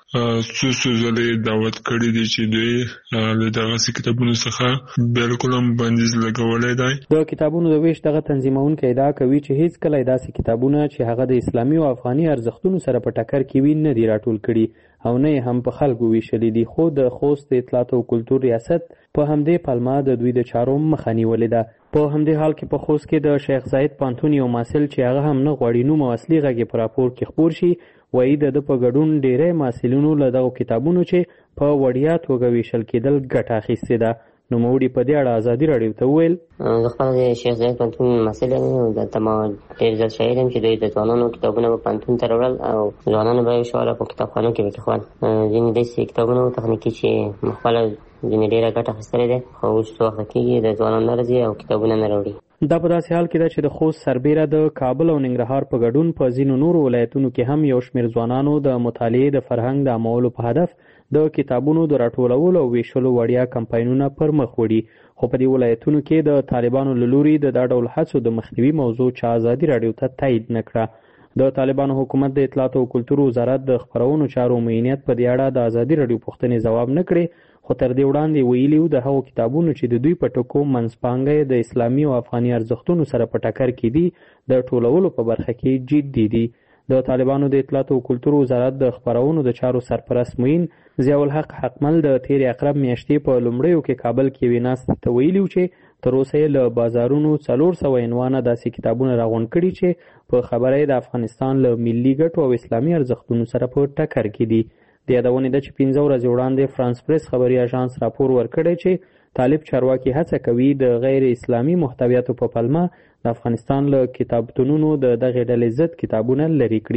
څو ځلې دعوت کړي دي چې دوی له دغسې کتابونو څخه بلکل هم بندیز لګولی دی. د کتابونو د ویش دغه تنظیمونکی ادعا کوي چې هیڅ کله داسې کتابونه چې هغه د اسلامي او افغاني ارزښتونو سره په ټکر کې وي نه دي راټول کړي او نه هم په خلکو ویشلي دي، خو د خوست د اطلاعات او کلتور ریاست په همدې پلمه د دوی د چارو مخه نیولې ده. په همدې حال کې په خوست کې د شیخ زاید پوهنتون یو محصل چې هغه هم نه غواړي نوم او اصلي غږ په راپور کې خپور شي، وایي د په ګډون ډیری محصلینو له دغو کتابونو چې په وړیا توګه ویشل کېدل ګټه اخیستې ده. نوموړي په دې اړه آزادي راډیو ته وویل زه خپله د شیخ زاید پوهنتون محصل یم او دلته ما ډېر زیات شاعر یم چې دوی د ځوانانو کتابونه به پوهنتون ته راوړل او ځوانانو به یې شواله په کتابخانو کې به کېښول. ځینې داسې کتابونه وو تخنیکي چې ما خپله ځینې ډېره ګټه اخیستلې ده، خو اوس څه وخته کېږي د ځوانان نه راځي او کتابونه نه راوړي. دا په داسې حال کې ده چې د خوست سربیره د کابل او ننګرهار په ګډون په ځینو نورو ولایتونو کې هم یو شمېر ځوانانو د مطالعې د فرهنګ د عامولو په هدف د کتابونو د راټولولو او ویشلو وړیا کمپاینونه پر مخ وړي، خو په دې ولایتونو کې د طالبانو له لوري د دا ډول هڅو د مخنیوي موضوع چې آزادي راډیو ته تایید نه کړه. د طالبانو حکومت د اطلاعات او کلتور وزارت د خپرونو چارو معینیت په دې اړه د آزادي راډیو پوښتنې ځواب نه کړې، خو تر دې وړاندې ویلي وو د هغو کتابونو چې د دوی په ټکو منځپانګه د اسلامي او افغاني ارزښتونو سره په ټکر کې دي د ټولولو په برخه کې جدي دي. د طالبانو د اطلاعات او کلتور وزارت د خپرونو د چارو سرپرست معین ضیاء الحق حقمل د تېرې اقرب میاشتې په لومړیو کې کابل کې یوې ناستې ته ویلي و چې تر اوسه یې له بازارونو 400 عنوانه داسې کتابونه راغونډ کړي چې په خبره یې د افغانستان له ملي ګټو او اسلامي ارزښتونو سره په ټکر کې دي. د یادونې ده چې 15 ورځې وړاندې فرانس پریس خبري اژانس راپور ورکړی چې طالب چارواکي هڅه کوي د غیر اسلامي محتویاتو په پلمه د افغانستان له کتابتونونو د دغې ډلې ضد کتابونه لرې کړي.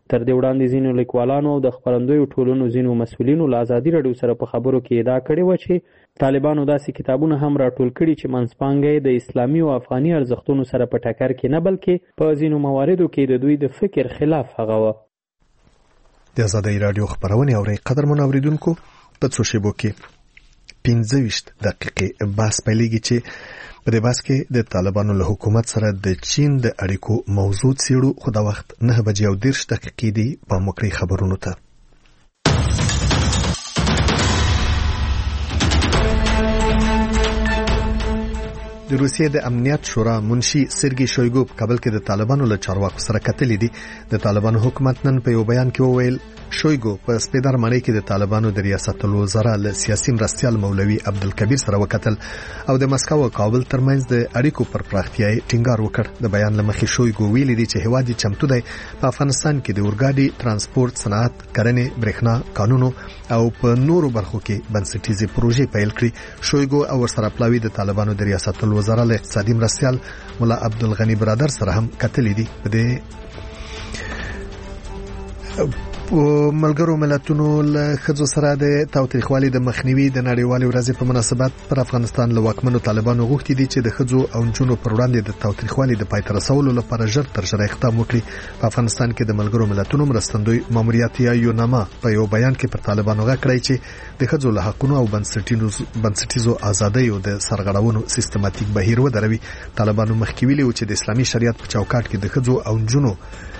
تر دې وړاندې ځینو لیکوالانو او د خپرندویو ټولنو ځینو مسؤلینو له ازادي راډیو سره په خبرو کې ادعا کړې وه چې طالبانو داسې کتابونه هم راټول کړي چې منځپانګه د اسلامي او افغاني ارزښتونو سره په ټکر کې نه بلکې په ځینو مواردو کې د دوی د فکر خلاف هغه وه. د ازادۍ راډیو خبرونه اوري قدرمن اوریدونکو په څو شیبو کې 15 دقیقې بحث پیلېږي چې په دې بحث کې د طالبانو له حکومت سره د چین د اړیکو موضوع څیړو. خو دا وخت 9:30 دقیقې دی په مکرې خبرونو ته. د روسیې د امنیت شورا منشي سرګي شویګو په کابل کې د طالبانو له چارواکو سره کتلې دي. د طالبانو حکومت نن په یو بیان کې وویل شویګو په سپیدار مړی کې د طالبانو د ریاست الوزرا له سیاسي مرستیال مولوي عبدالکبیر سره وکتل او د مسکو او کابل ترمنځ د اړیکو پر پراختیا ټینګار وکړ. د بیان لمخې شویګو ویلي دي چې هوادي چمتو دی په افغانستان کې د اورګاډي ترانسپورت صنعت کرنې برېښنا قانونو او په نورو برخو کې بنسټیزي پروژې پیل کړې. شویګو او ورسره پلاوی د طالبانو د ریاست الوزرا له اقتصادي مرستیال مولا عبدالغنی برادر سره هم کتلې دي. په دې ملګرو ملتونو له ښځو سره د تاوتریخوالي د مخنیوي د نړیوالې ورځې په مناسبت پر افغانستان له واکمنو طالبانو غوښتي دي چې د ښځو او نجونو پر وړاندې د تاوتریخوالي د پای ته رسولو لپاره ژر تر ژره اقدام وکړي. په افغانستان کې د ملګرو ملتونو مرستندوی ماموریت یا یوناما په یو بیان کې پر طالبانو غږ کړی چې د ښځو له حقونو او بنسټیزو ازادیو د سرغړونو سیستماتیک بهیر ودروي. طالبانو مخکې ویلي و چې د اسلامي شریعت په چوکاټ کې د ښځو او نجونو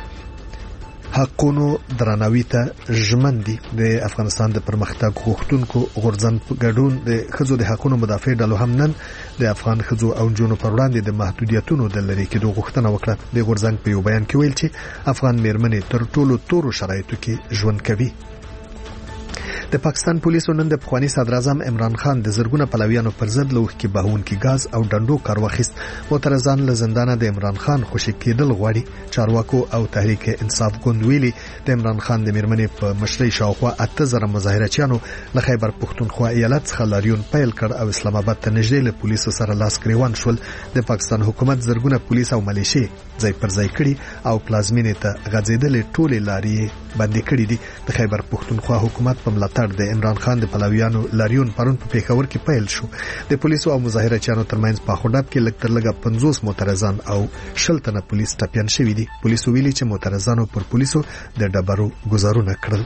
حقونو درناوي ته ژمن دي. د افغانستان د پرمختګ غوښتونکو غورځنګ ګډون د ښځو د حقونو مدافع ډلو هم نن د افغان ښځو او نجونو پر وړاندې د محدودیتونو د لرې کېدو غوښتنه وکړه. د غورځنګ په یو بیان کې ویل چې افغان میرمنې تر ټولو تورو شرایطو کې ژوند کوي. د پاکستان پولیسو نن د پخوانی صدر اعظم عمران خان د زرګونه پلویانو پر ضد لوخ کې بهونکي غاز او ډنډو کار واخیست. معترضان له زندانه د عمران خان خوشی کېدل غواړي. چارواکو او تحریک انصاف ګوند ویلي د عمران خان د میرمنې په مشرۍ شاوخوا 8000 مظاهرچیانو له خیبر پښتونخوا ایالت څخه لاریون پیل کړ او اسلام آباد ته نږدې له پولیسو سره لاس ګریوان شول. د پاکستان حکومت زرګونه پولیس او ملیشي ځای پر ځای کړي او پلازمینې ته غځېدلې ټولې لارې بندې کړې دي. د خیبر پښتونخوا حکومت په ملاتړ د عمران خان د پلویانو لاریون پرون په پیښور کې پیل شو. د پولیسو او مظاهرچیانو ترمنځ په خډاب کې لږ تر لږه 50 معترضان او 60 تنه پولیس ټپيان شوي دي. پولیسو ویلي چې معترضانو پر پولیسو د ډبرو گزارونه کړل.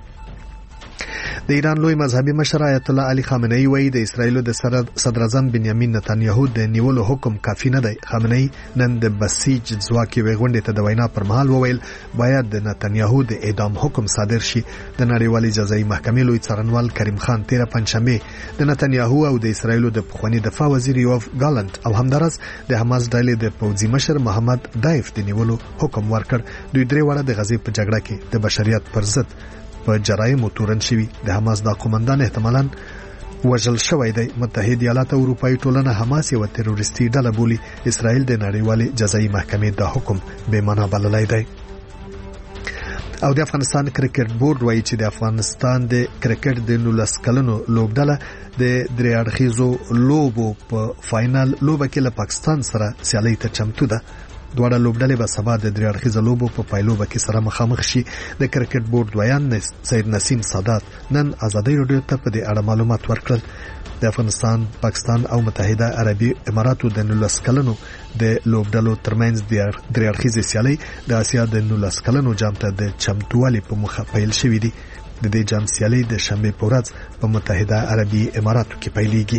د ایران لوی مذهبي مشر آیت الله علي خامنه‌ای وایي د اسرایل د صدر اعظم بنیامین نتانیاهو د نیولو حکم کافي نه دی. خامنه‌ای نن د بسیج ځواکي وغونډې ته د وینا پر مهال وویل باید د نتانیاهو د اعدام حکم صادر شي. د نړیوالې جزایي محکمې لوی څارنوال کریم خان 13 پنځشنبه د نتانیاهو او د اسرایل د پخوانی دفاع وزیر یوف ګالنت او همدارس د حماس ډلې د پوځي مشر محمد دایف د نیولو حکم ورکړ. دوی درې واړه د غزې په جګړه کې د بشریت پر ضد په جرایمو تورن شوي. د حماس د قومندان احتمالاً وژل شوی دی. متحد ایالات او اروپایي ټولنه حماس یو تروریستي ډله بولي. اسرائیل د نړیوالې جزایي محکمې د حکم بې معنا بللی دی. او د افغانستان کرکټ بورډ وایي چې د افغانستان د کرکټ د 19 کلنو لوبډله د درې اړخیزو لوبو په فائنل لوبه کې له پاکستان سره سیالي ته چمتو ده. دواړه لوبډلې به سبا د درې اړخیزو لوبو په پایلوبه کې سره مخامخ شي. د کرکټ بورډ دویان سید نسیم سادات نن ازادۍ راډیو ته په دې اړه معلومات ورکړل. د افغانستان، پاکستان او متحده عربي اماراتو د 19 کلنو د لوبډلو ترمنځ د درې اړخیزې سیالي د اسیا د 19 کلنو جام ته د چمتووالي په مخه پیل شوې دي. د دې جام سیالي د شنبه په ورځ په متحده عربي اماراتو کې پیلېږي.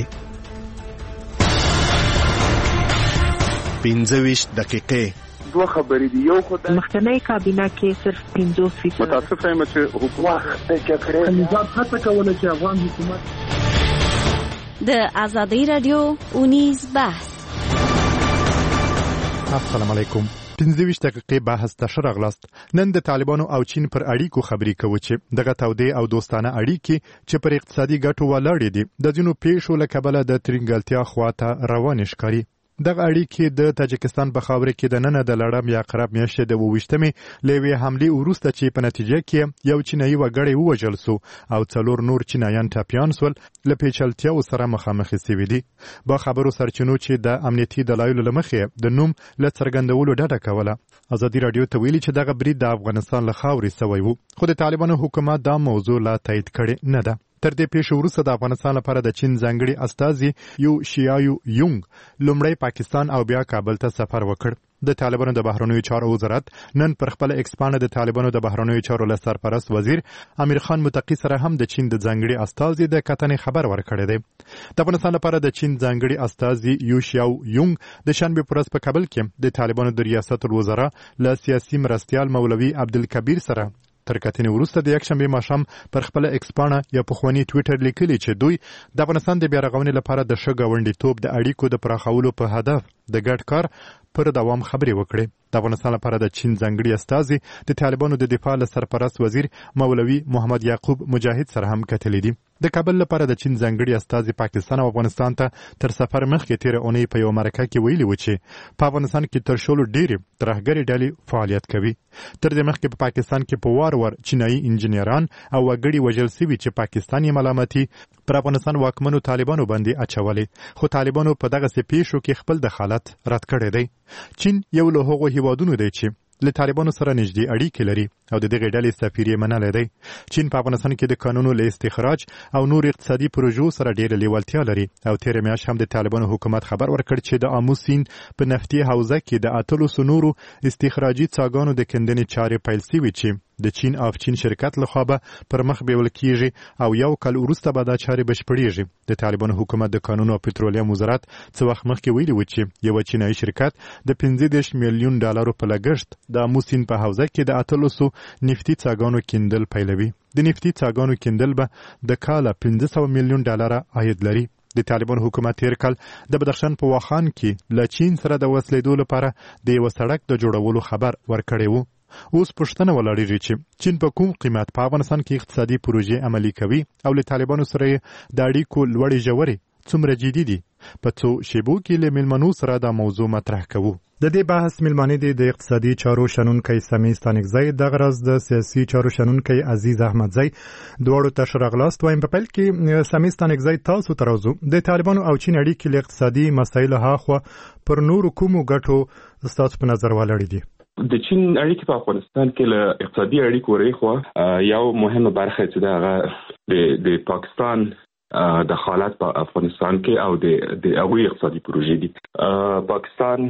15 دقیقې دوه خبرې دي. یو خدای مخکنی کابینه کې صرف 50% متاسف یم چې حکومت د جګړې نظام هڅه کوله چې افغان حکومت د ازادۍ رادیو اونیز بحث. السلام علیکم. 15 دقیقې بحث ته شرغلاست. نن د طالبانو او چین پر اړیکو خبرې کوي چې دغه تودې او دوستانه اړیکې چې پر اقتصادي ګټو ولاړې دي د ځینو پیښو له کبله د ترنګلتیا خواته روان ښکاري. دغه اړیکې د تاجکستان په خاوره کې د نن د لړم یا عقرب میاشتې د 28مې لوي حمله وروسته چې په نتیجه کې یو چینایي وګړی ووژل شو او 4 نور چینایان ټاپیان سول له پیچلتیاو سره مخامخ شوي دي. با خبرو سرچینو چې د امنیتي دلایلو لمخې د نوم له څرګندولو ډډه کوله. ازادي رادیو ته ویلي چې دغه برید د افغانستان له خاورې سوی وو، خو د طالبانو حکومت دا موضوع لا تایید کړې نه ده. تر دې پیښې وروسته د افغانستان لپاره د چین ځانګړي استازي یو شیایو یونګ لومړی پاکستان او بیا کابل ته سفر وکړ. د طالبانو د بهرنیو چارو وزارت نن پر خپل ایکس پاڼه د طالبانو د بهرنیو چارو له سرپرست وزیر امیر خان متقی سره هم د چین د ځانګړي استازي د کتنې خبر ورکړی دی. د افغانستان لپاره د چین ځانګړي استازي یو شیاو یونګ د شنبه پر ورځ په کابل کې د طالبانو د ریاست الوزرا له سیاسي مرستیال مولوي عبدالکبیر سره تر کتنې وروسته د یکشنبه ماښام پر خپل ایکس پاڼه یا پخوانی ټویټر لیکلي چې دوی د افغانستان د بیا رغونې لپاره د ښه ګاونډیتوب د اړیکو د پراخولو په هدف د ګډ کار پر دوام خبرې وکړي. د افغانستان لپاره د چین ځانګړي استازي د طالبانو د دفاع له سرپرست وزیر مولوي محمد یعقوب مجاهد سره هم کتلي دي. د کابل لپاره د چین ځانګړي استازي پاکستان او افغانستان ته تر سفر مخکې تیر اونۍ په یو مرکه کې ویلي و چې په افغانستان کې تر شلو ډېرې ترهګرې ډلې فعالیت کوي. تر دې مخکې په پاکستان کې په وار چینایي انجینران او وګړي وژل شوي چې پاکستان یې ملامتي پر افغانستان واکمنو طالبانو باندې اچولې، خو طالبانو په دغسې پیښو کې خپل دخالت رد کړی دی. چین یو له هغو هیوادونو دی چې له طالبانو سره نږدې اړیکې لري او د دغې ډلې سفیر یې منلی دی. چین په افغانستان کې د قانونو له استخراج او نور اقتصادي پروژو سره ډېره لیوالتیا لري او تېره میاشت هم د طالبانو حکومت خبر ورکړ چې د آمو سیند په نفتي حوزه کې د 800 نورو استخراجي څاګانو د کیندنې چارې پیل شوي چې د چین افچین شرکت لخوا به پر مخ بیول کیږي او یو کال وروسته به دا چارې بشپړیږي. د طالبانو حکومت د قانون او پټرولیم وزارت څه وخت مخکې ویلي و چې یو چینایي شرکت د 15 میلیون ډالرو په لګښت د آمو سیند په حوزه کې د 800 نفتي څاګانو کیندل پیلوي. د نفتي څاګانو کیندل به د کاله 500 میلیون ډالر عاید لري. د طالبان حکومت تیر کال د بدخشان په واخان کې له چین سره د وسلېدو لپاره د یو سړک د جوړولو خبر ورکړی و. اوس پوښتنه ولاړیږي چې چین په کوم قیمت په افغانستان کې اقتصادي پروژې عملي کوي او له طالبانو سره د اړیکو لوړې ژورې څومره جدي دي. په څو شیبو کې له مېلمنو سره دا موضوع مطرح کوو. د دې بحث مېلمانې دي د اقتصادي چارو شنونکی سمي ستانکزی، دغه راز د سیاسي چارو شنونکی عزیز احمدزی. دواړو ته ښه راغلاست وایم. په پیل کې سمي ستانکزی تاسو ته راځو. د طالبانو او چین اړیکې له اقتصادي مسایلو هاخوا پر نورو کومو ګټو ستاسو په نظر ولاړې دي؟ د چین اړیکې په افغانستان کې له اقتصادي اړیکو وروخوا یو مهمه برخه چې دا د پاکستان د حالت په افغانستان کې او د هغوی اقتصادي پروژې دي. پاکستان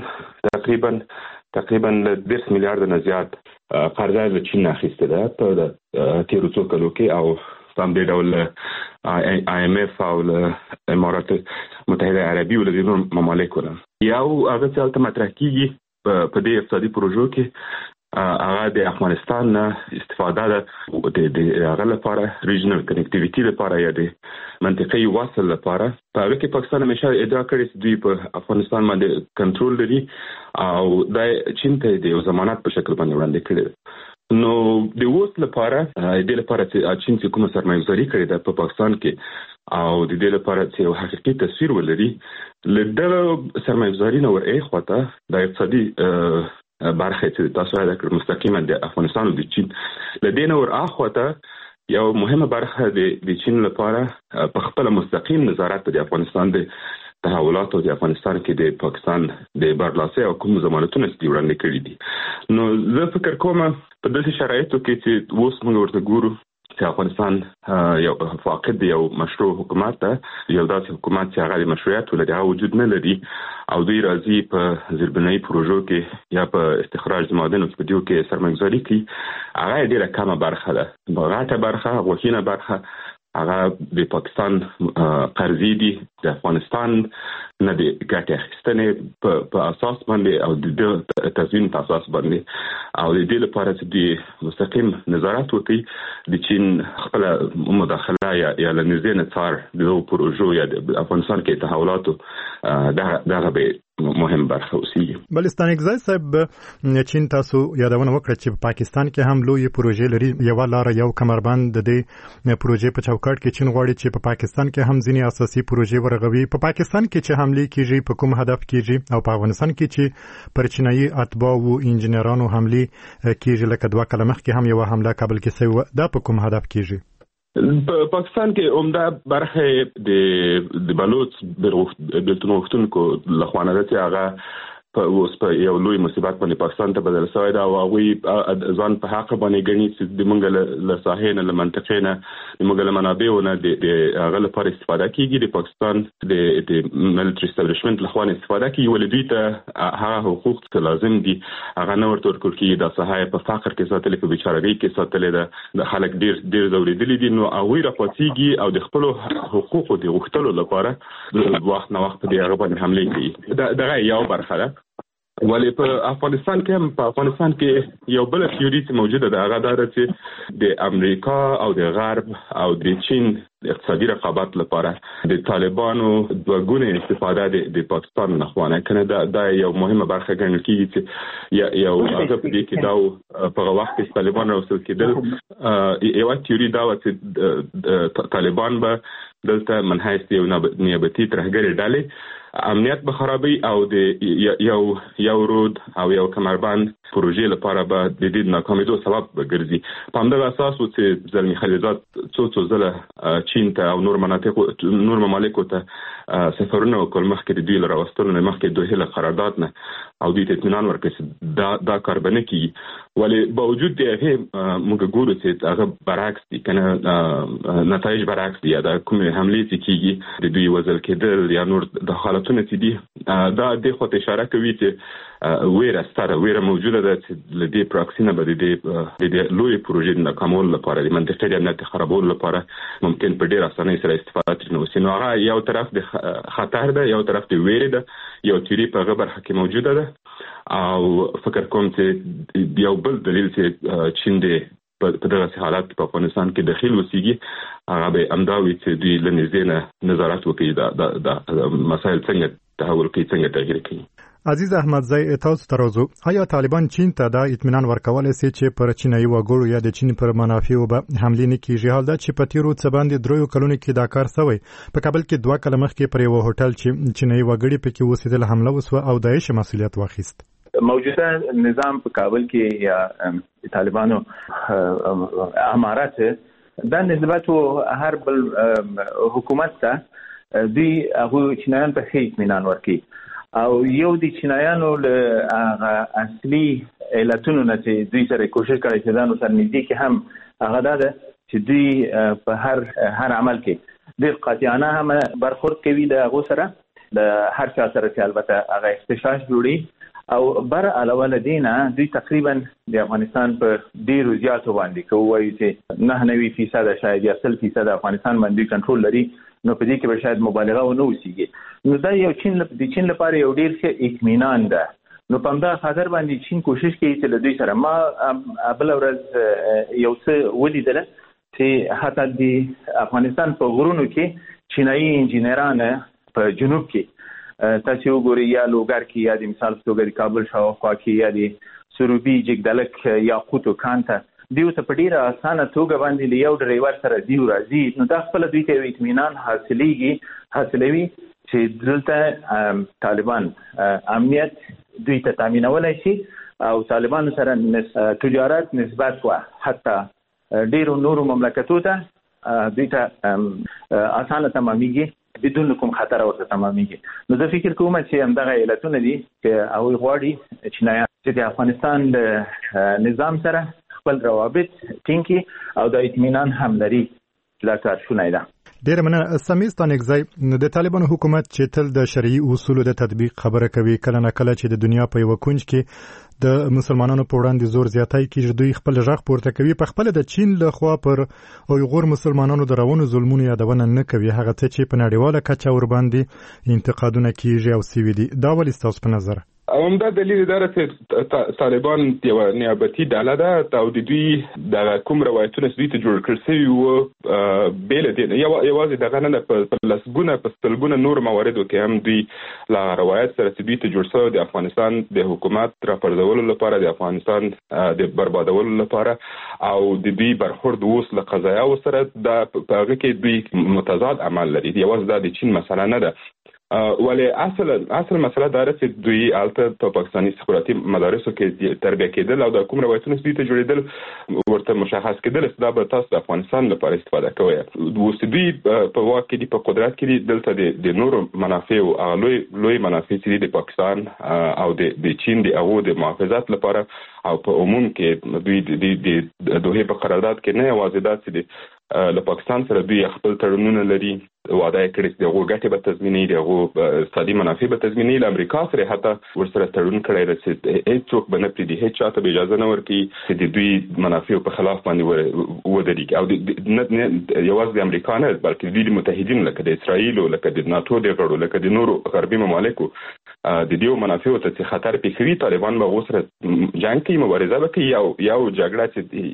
تقریبا 10 میلیارډ نه زیات قرضه له چین اخیسته ده په تیرو څو کلو کې او په همدې ډول IMF او امارات متحده عربي او له ممالکو نه یو هغه څه هلته مطرح کیږي په دې اقتصادي پروژو کې هغه د افغانستان استفاده ده د هغه لپاره ریجنل کنیکټیویټي لپاره یا د منطقي وصل لپاره. په هغه کې پاکستان همیشه ادعا کړې چې دوی په افغانستان باندې کنټرول لري او د چین ته د یو ضمانت په شکل باندې وړاندې کړي. نو د اوس لپاره د لپاره چې چین چې کومه سرمایه‌ګذاري کړې ده په پاکستان کې او د دې لپاره چې یو حقیقي تصویر ولري لدغه سرمایه‌ګذاري نو ورې خواته د اقتصادي برخه چې تاسو راځي مستقیما د افغانستان او د چین لدینه ور اخواته یو مهمه برخه د چین لپاره په خپل مستقیم نظارت د افغانستان د تحولات او د افغانستان کې د پاکستان د برلاسي او کوم ضمانتونه چې وړاندې کړي دي. نو زه فکر کوم په داسې شرایطو کې چې اوس موږ ورته ګورو چې افغانستان یو فاقد یو مشروع حکومت ده، یو داسې حکومت چې هغه د مشروعیت ولري هغه وجود نه لري او دوی راځي په زیربنایي پروژو کې یا په استخراج د معدنو په دیو کې سرمایه‌ګذاري کوي. هغه ډېره کمه برخه ده. غټه برخه غوښینه برخه هغه د پاکستان قرضې دي د افغانستان نه د ګټې اخیستنې په اساس باندې او د تضمین په اساس باندې او د دې لپاره چې د مستقیم نظارت وکړي د چین خپل مداخله یا لنیزه نڅار د پروژو یا د افغانستان کې تحولاتو دغه به مهم برخه اوسېږي. بلستان اگزای صاحب چین تاسو یادونه وکړه چې په پاکستان کې هم لوی پروژې لري، یو لار یو کمربند د دې پروژې په چوکاټ کې چین غواړي چې په پاکستان کې هم ځینې اساسي پروژې ورغوي. په پاکستان کې چې حمله کیږي په کوم هدف کیږي او په افغانستان کې چې پر چینایي اتباع او انجنیرانو حمله کیږي لکه 2 کاله مخکې هم یو حمله کابل کې شوه، دا په کوم هدف کیږي؟ په پاکستان کې عمده برخه د بلوچ بلتون وختونکو لخوا نه ده هغه اوس په یو لوی مصیبت باندې پاکستان ته بدل شوی دا، او هغوی ځان په حق باندې ګڼي چې د موږ له ساحې نه له منطقې نه د موږ له منابعو نه د هغه لپاره استفاده کیږي. د پاکستان د ملټري اسټابلیشمنت لخوا استفاده کیږي، ولې دوی ته هغه حقوق چې لازم دي هغه نه ورته ورکول کیږي. د ساحې په فقر کې ساتلې، په بیچارهګۍ کې ساتلې ده، د خلک ډیر ځورېدلي دي، نو هغوی راپاڅېږي او د خپلو حقوقو د غوښتلو لپاره د وخت نه وخت په دې هغه باندې حملې کوي. دغه یو برخه ده. ولی په افغانستان کې یو بل تیوري چې موجوده ده، هغه دا چې د امریکا او د غرب او د چین اقتصادي رقابت لپاره د طالبانو دوګونه استفاده د پاکستان نه خوانه کنه. دا یو مهمه برخه ګڼل کیږي چې یو هغه په دې کې دا په وخت کې طالبان راوستل کېدل. یو تیوري دا و چې طالبان به دلته منحیث یو نیابتي ترهګري ډلې امنیت به خرابي او د یو رود او یو کمربند پروژې لپاره به د دې ناکامیدو سبب ګرځي. په همدغه اساس و چې زلمی خلیلزاد څو ځله چین ته او نور ممالکو ته سفرونه وکړل مخکې د دوی له راوستلو نه مخکې دوی له قرارداد نه، او دوی ته اطمینان ورکړي چې دا کار به نه کیږي. ولې باوجود د هغې موږ ګورو چې هغه برعکس دي کنه، نتایج برعکس دي. دا کومې حملې چې کیږي د دوی وژل کېدل یا نور د حالتونه چې دي دا د خو ته اشاره کوي چې ویره موجوده ده چې له دې پراکسي نه به د لوی پروژې د ناکامولو لپاره د منطقې د امنیت خرابولو لپاره ممکن په ډېر اسانۍ سره استفاده ترې وشي. نو هغه یو طرف د خطر ده، یو طرف د ویرې ده، یو تیوري په هغه برخه کې موجوده ده. او فکر کوم چې یو بل دلیل چې چین دی په دغه حالات په افغانستان کې داخل وسیږي هغه به امداوي چې دوی له نږدې نه نظارت وکړي دا مسایل څنګه تحول کوي، څنګه تغییر کوي. عزیز احمدزی، تاسو ترازو آیا طالبان چین ته دا اطمینان ورکولای شي چې پر چینایي وګړو یا د چین پر منافعو به حمله نه کیږي؟ حال دا چې په تیرو څه باندې 3 کلونو کې دا کار شوی. په کابل کې 2 کاله مخکې پر یو هوټل چې چینایي وګړي پکې اوسېدل حمله وسوه او داعش مسؤلیت واخیست. موجوده نظام په کابل کې یا طالبانو امارات دا نسبت هر بل حکومت ته دوی هغه چینایان په هیڅ اطمینان ورکړي او یو د چینایانو له هغه اصلي علتونو نه چې دوی سره کوشش کوي چې ځان سره نږدې کې هم هغه ده چې دوی په هر عمل کې ډېر قاطعانه هم برخورد کوي د هغو سره، د هر چا سره چې البته هغه اختشاش جوړي. او بر علاوه لدینا دوی تقریبا د افغانستان په ډیرو زیاتو باندې کوي چې 99% شاید یا 100% افغانستان باندې کنټرول لري، نو په دې کې به شاید مبالغه و نه وسیږي. نو دا یو چین لپاره یو ډیر ښه اطمینان ده. نو په همدغه خاطر باندې چین کوشش کوي چې له دوی سره ما بل ورځ یو څه ولیدل چې حتی د افغانستان په غرونو کې چینایي انجینران په جنوب کې تاسو وګورئ یا لوګر کې یا د مثال په توګه د کابل شاوخوا کې یا د سروبي جګدلک یا قوت کانته دیو ته په ډیره اسانه توګه باندې له یو ډرایور سره دیو راځي. نو دا خپل دوی ته اطمینان حاصلوي چې دلته طالبان امنیت دوی ته تامینولای شي او طالبان سره تجارت نسبت وا حتی ډیرو نورو مملکتو ته دوی ته اسانه تمامېږي بدون کوم خطر ورته تمامېږي. نو زه فکر کوم چې همدغه علتونه دي چې هغوی غواړي چینایان چې د افغانستان د نظام سره خپل روابط ټینګ کړي او د اطمینان هم لري دا کار شونی ده. ډېر مننه. سمیستان اگزای، د طالبانو حکومت چې تل د شرعي اصولو د تطبیق خبره کوي، کله نه کله چې د دنیا په یو کونج کې د مسلمانانو په وړاندې زور زیاتی کې دوی خپل غږ پورته کوي، په خپل د چین له خوا پر اویغور مسلمانانو د روانو ظلمونو یادونه نه کوي، هغه څه چې په نړیواله کچه ور باندې انتقادونه کیږي او سوي دي. دا ولې ستاسو په نظر؟ همدا دلیل داره چې طالبان یو نیابتي ډله ده او د دوی د کوم روایتونه دوی ته جوړ کړل شوي وو بیل دي یوازې دغه نه په لسګونه په سلګونه نور مواردو کې هم دوی لا روایت سره چې دوی ته جوړ شوی د افغانستان د حکومت راپرځولو لپاره د افغانستان د بربادولو لپاره او د دوی برخورد اوس له قضایا سره د هغه کې دوی متضاد عمل لري. یوازې دا د چین مسله نه ده ولی اصل مسله داره چې دوی البته په پاکستاني استخباراتي مدارسو کې تربیه کېدل او د کوم روایتونو دوی ته جوړېدل ورته مشخص کېدل چې دا به تاسو د افغانستان لپاره استفاده کوئ. اوس دوی په واک کې دي په قدرت کې دي دلته د نورو منافع او لوی منافع چې د پاکستان او د چین د هغو د محافظت لپاره او په عموم کې دوی د دوحې په قرارداد کې نه یوازې دا چې له پاکستان سره دوی خپل تړونونه لري وعده یې کړې چې د هغو ګټې به تضمینوي د هغو اقتصادي منافع به تضمینوي. له امریکا سره حتی ورسره تړون کړی دی چې هېڅوک به نه پرېږدي هېڅ چاته به اجازه نه ورکوي چې د دوی منافعو په خلاف باندې ودرېږي او یوازې د امریکا نه بلکې دوی د متحدینو لکه د اسرائیلو لکه د ناتو د غړو لکه د نورو غربي ممالکو د دې منافعو ته چې خطر پېښوي طالبان به هغو سره جنګ کوي مبارزه به کوي یو جګړه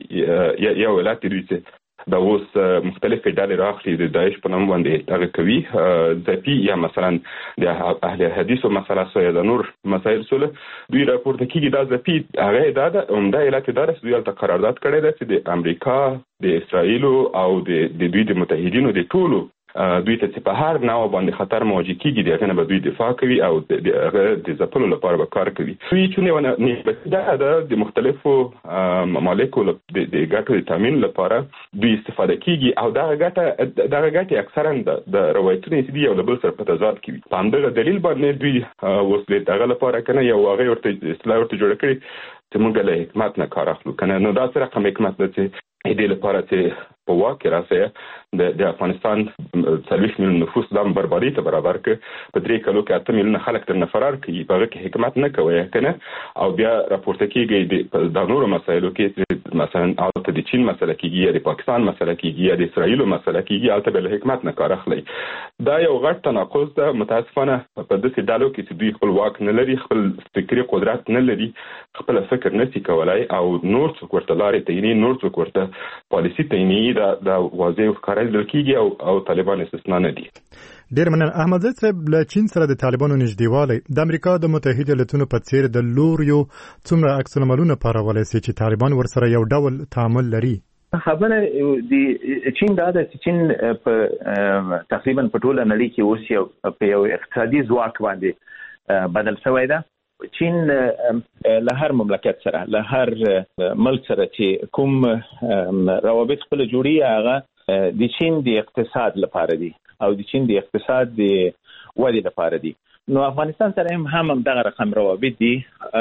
چې یو علت دوی چې دا اوس مختلفې ډلې راخلي د داعش په نوم باندې هغه کوي ځپي یا مثلا د اهل حدیثو مسله سو یا د نور مسایل سره دوی راپورته کیږي دا ځپي هغه دا عمده علت دا چې دوی البته قرارداد کړی دی چې د امریکا د اسرائیل او د دوی د متحدینو د ټولو دوی ته چې په هر نوع باندې خطر مواجه کیږي دغه نه به دوی دفاع کوي او د ځپلو لپاره به کار کوي. دوی چې نه د مختلفو ممالکو د ګټو د تامین لپاره دوی استفاده کیږي او دغه ګټې اکثرا د روایتونو چې دی یو له بل سره په تضاد کې وي. په همدغه دلیل باندې دوی اوس دغه لپاره کنه یو هغه ورته اصلاح ورته جوړ کړي چې موږ له حکمت نه کار اخلو کنه نو دا سره کوم حکمت ده چې دې لپاره چې په واقع راځي د افغانستان 40 میلیون نفوس د بربادي ته برابر ک په 3 کلو کې 8 میلیون خلک تر فرار کوي په هغه کې حکمت نه کوي کنه او بیا راپورته کیږي د نورو مسایلو کې مثلا البته د چین مسله کیږي یا د پاکستان مسله کیږي یا د اسرائیل مسله کیږي البته بل حکمت نه کار اخلي. دا یو غټ تناقض ده متاسفانه په داسې ډالو کې چې دوی خپل واک نه لري خپل فکری قدرت نه لري خپل فکر نشي کولای او نور څوک ورته لارې تعیني نور څوک ورته پالیسی تعیني دا واضح ښکارل کیږي او طالبان استثنا نه دي. ډیر مننه احمد زید صاحب. له چین سره د طالبانو نږدېوالی د امریکا د متحده ایالاتونو په څیر د لوریو څومره عکس العملونه پارولی سي چې طالبان ورسره یو ډول تعامل لري؟ خبره د چین دا ده چې چین په تقریبا په ټوله نړۍ کې اوس په یو اقتصادي ځواک باندې بدل شوی ده. چین له هر مملکت سره له هر ملک سره چې کوم روابط خپل جوړي هغه د چین د اقتصاد لپاره دي او د چین د اقتصاد د ودې لپاره دي. نو افغانستان سره هم دغه رقم روابط دي.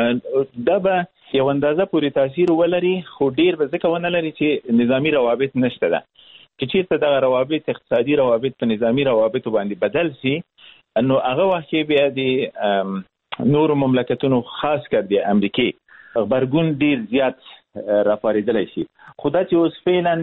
دا به یو اندازه پورې تاثیر ولري خو ډیر به ځکه ونه لري چې نظامی روابط نشته ده. چې چیرته دغه روابط اقتصادي روابط په نظامی روابط باندې بدل شي نو هغه وخت بیا د نور مملکتونو خاص کر دی امریکای خبرګون ډیر زیات راپاریدلی شي. خدا چې اوس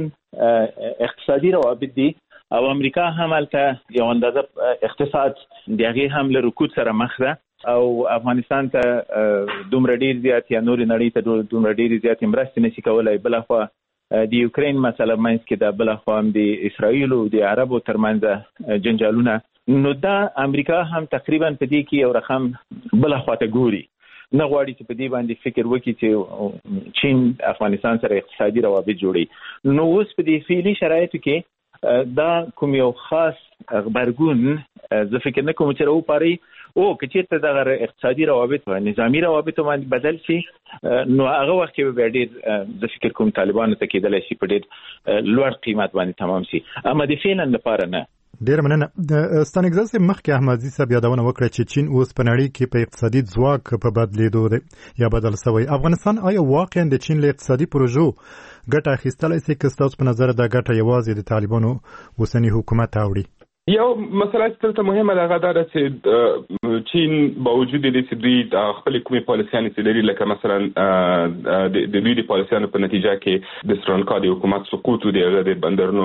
فعلا اقتصادي روابط دي او امریکا هم البته یو اندازه اقتصاد دغه هم له رکود سره مخ ده او افغانستان ته دومره ډیر زیات یا نور نړۍ ته دومره ډیر زیات مرستې نشي کولای. بلخوا د یوکرين مسله منځ کې د بلخوا هم د اسرائیل او د عربو ترمنځ جنجالونه نو دا امریکا هم تقریبا په دې کې یو رقم بلخوا ته ګوري نه غواړي چې په دې باندې فکر وکړي چې چین افغانستان سره اقتصادي روابط جوړي. نو اوس په دې فعلي شرایطو کې دا کوم یو خاص خبرګون زه فکر نه کوم چې راوپاري او که چېرته دغه اقتصادي روابط او نظامی روابط باندې بدل شي نو هغه وخت کې به ډېر زه فکر کوم طالبانو ته کېدلی شي په ډېر لوړ قیمت باندې تمام شي اما د فعلا لپاره نه. ډیر مننه. د ستانګزل صاحب مخکې احمدزي صاحب یادونه وکړه چې چین اوس په نړۍ کې په اقتصادي ځواک په بدلیدو دی یا بدل شوی. افغانستان آیا واقعا د چین له اقتصادي پروژو ګټه اخیستلی شي که ستاسو په نظر دا ګټه یوازې د طالبانو اوسني حکومت اوري؟ یو مسله چې تل مهمه ده هغه دا چې چین باوجود دې چې دوی خپل کومې پالیسیانې چې لري لکه مثلا د دوی د پالیسیانو په نتیجه کې د سریلانکا د حکومت سقوط او د بندرونو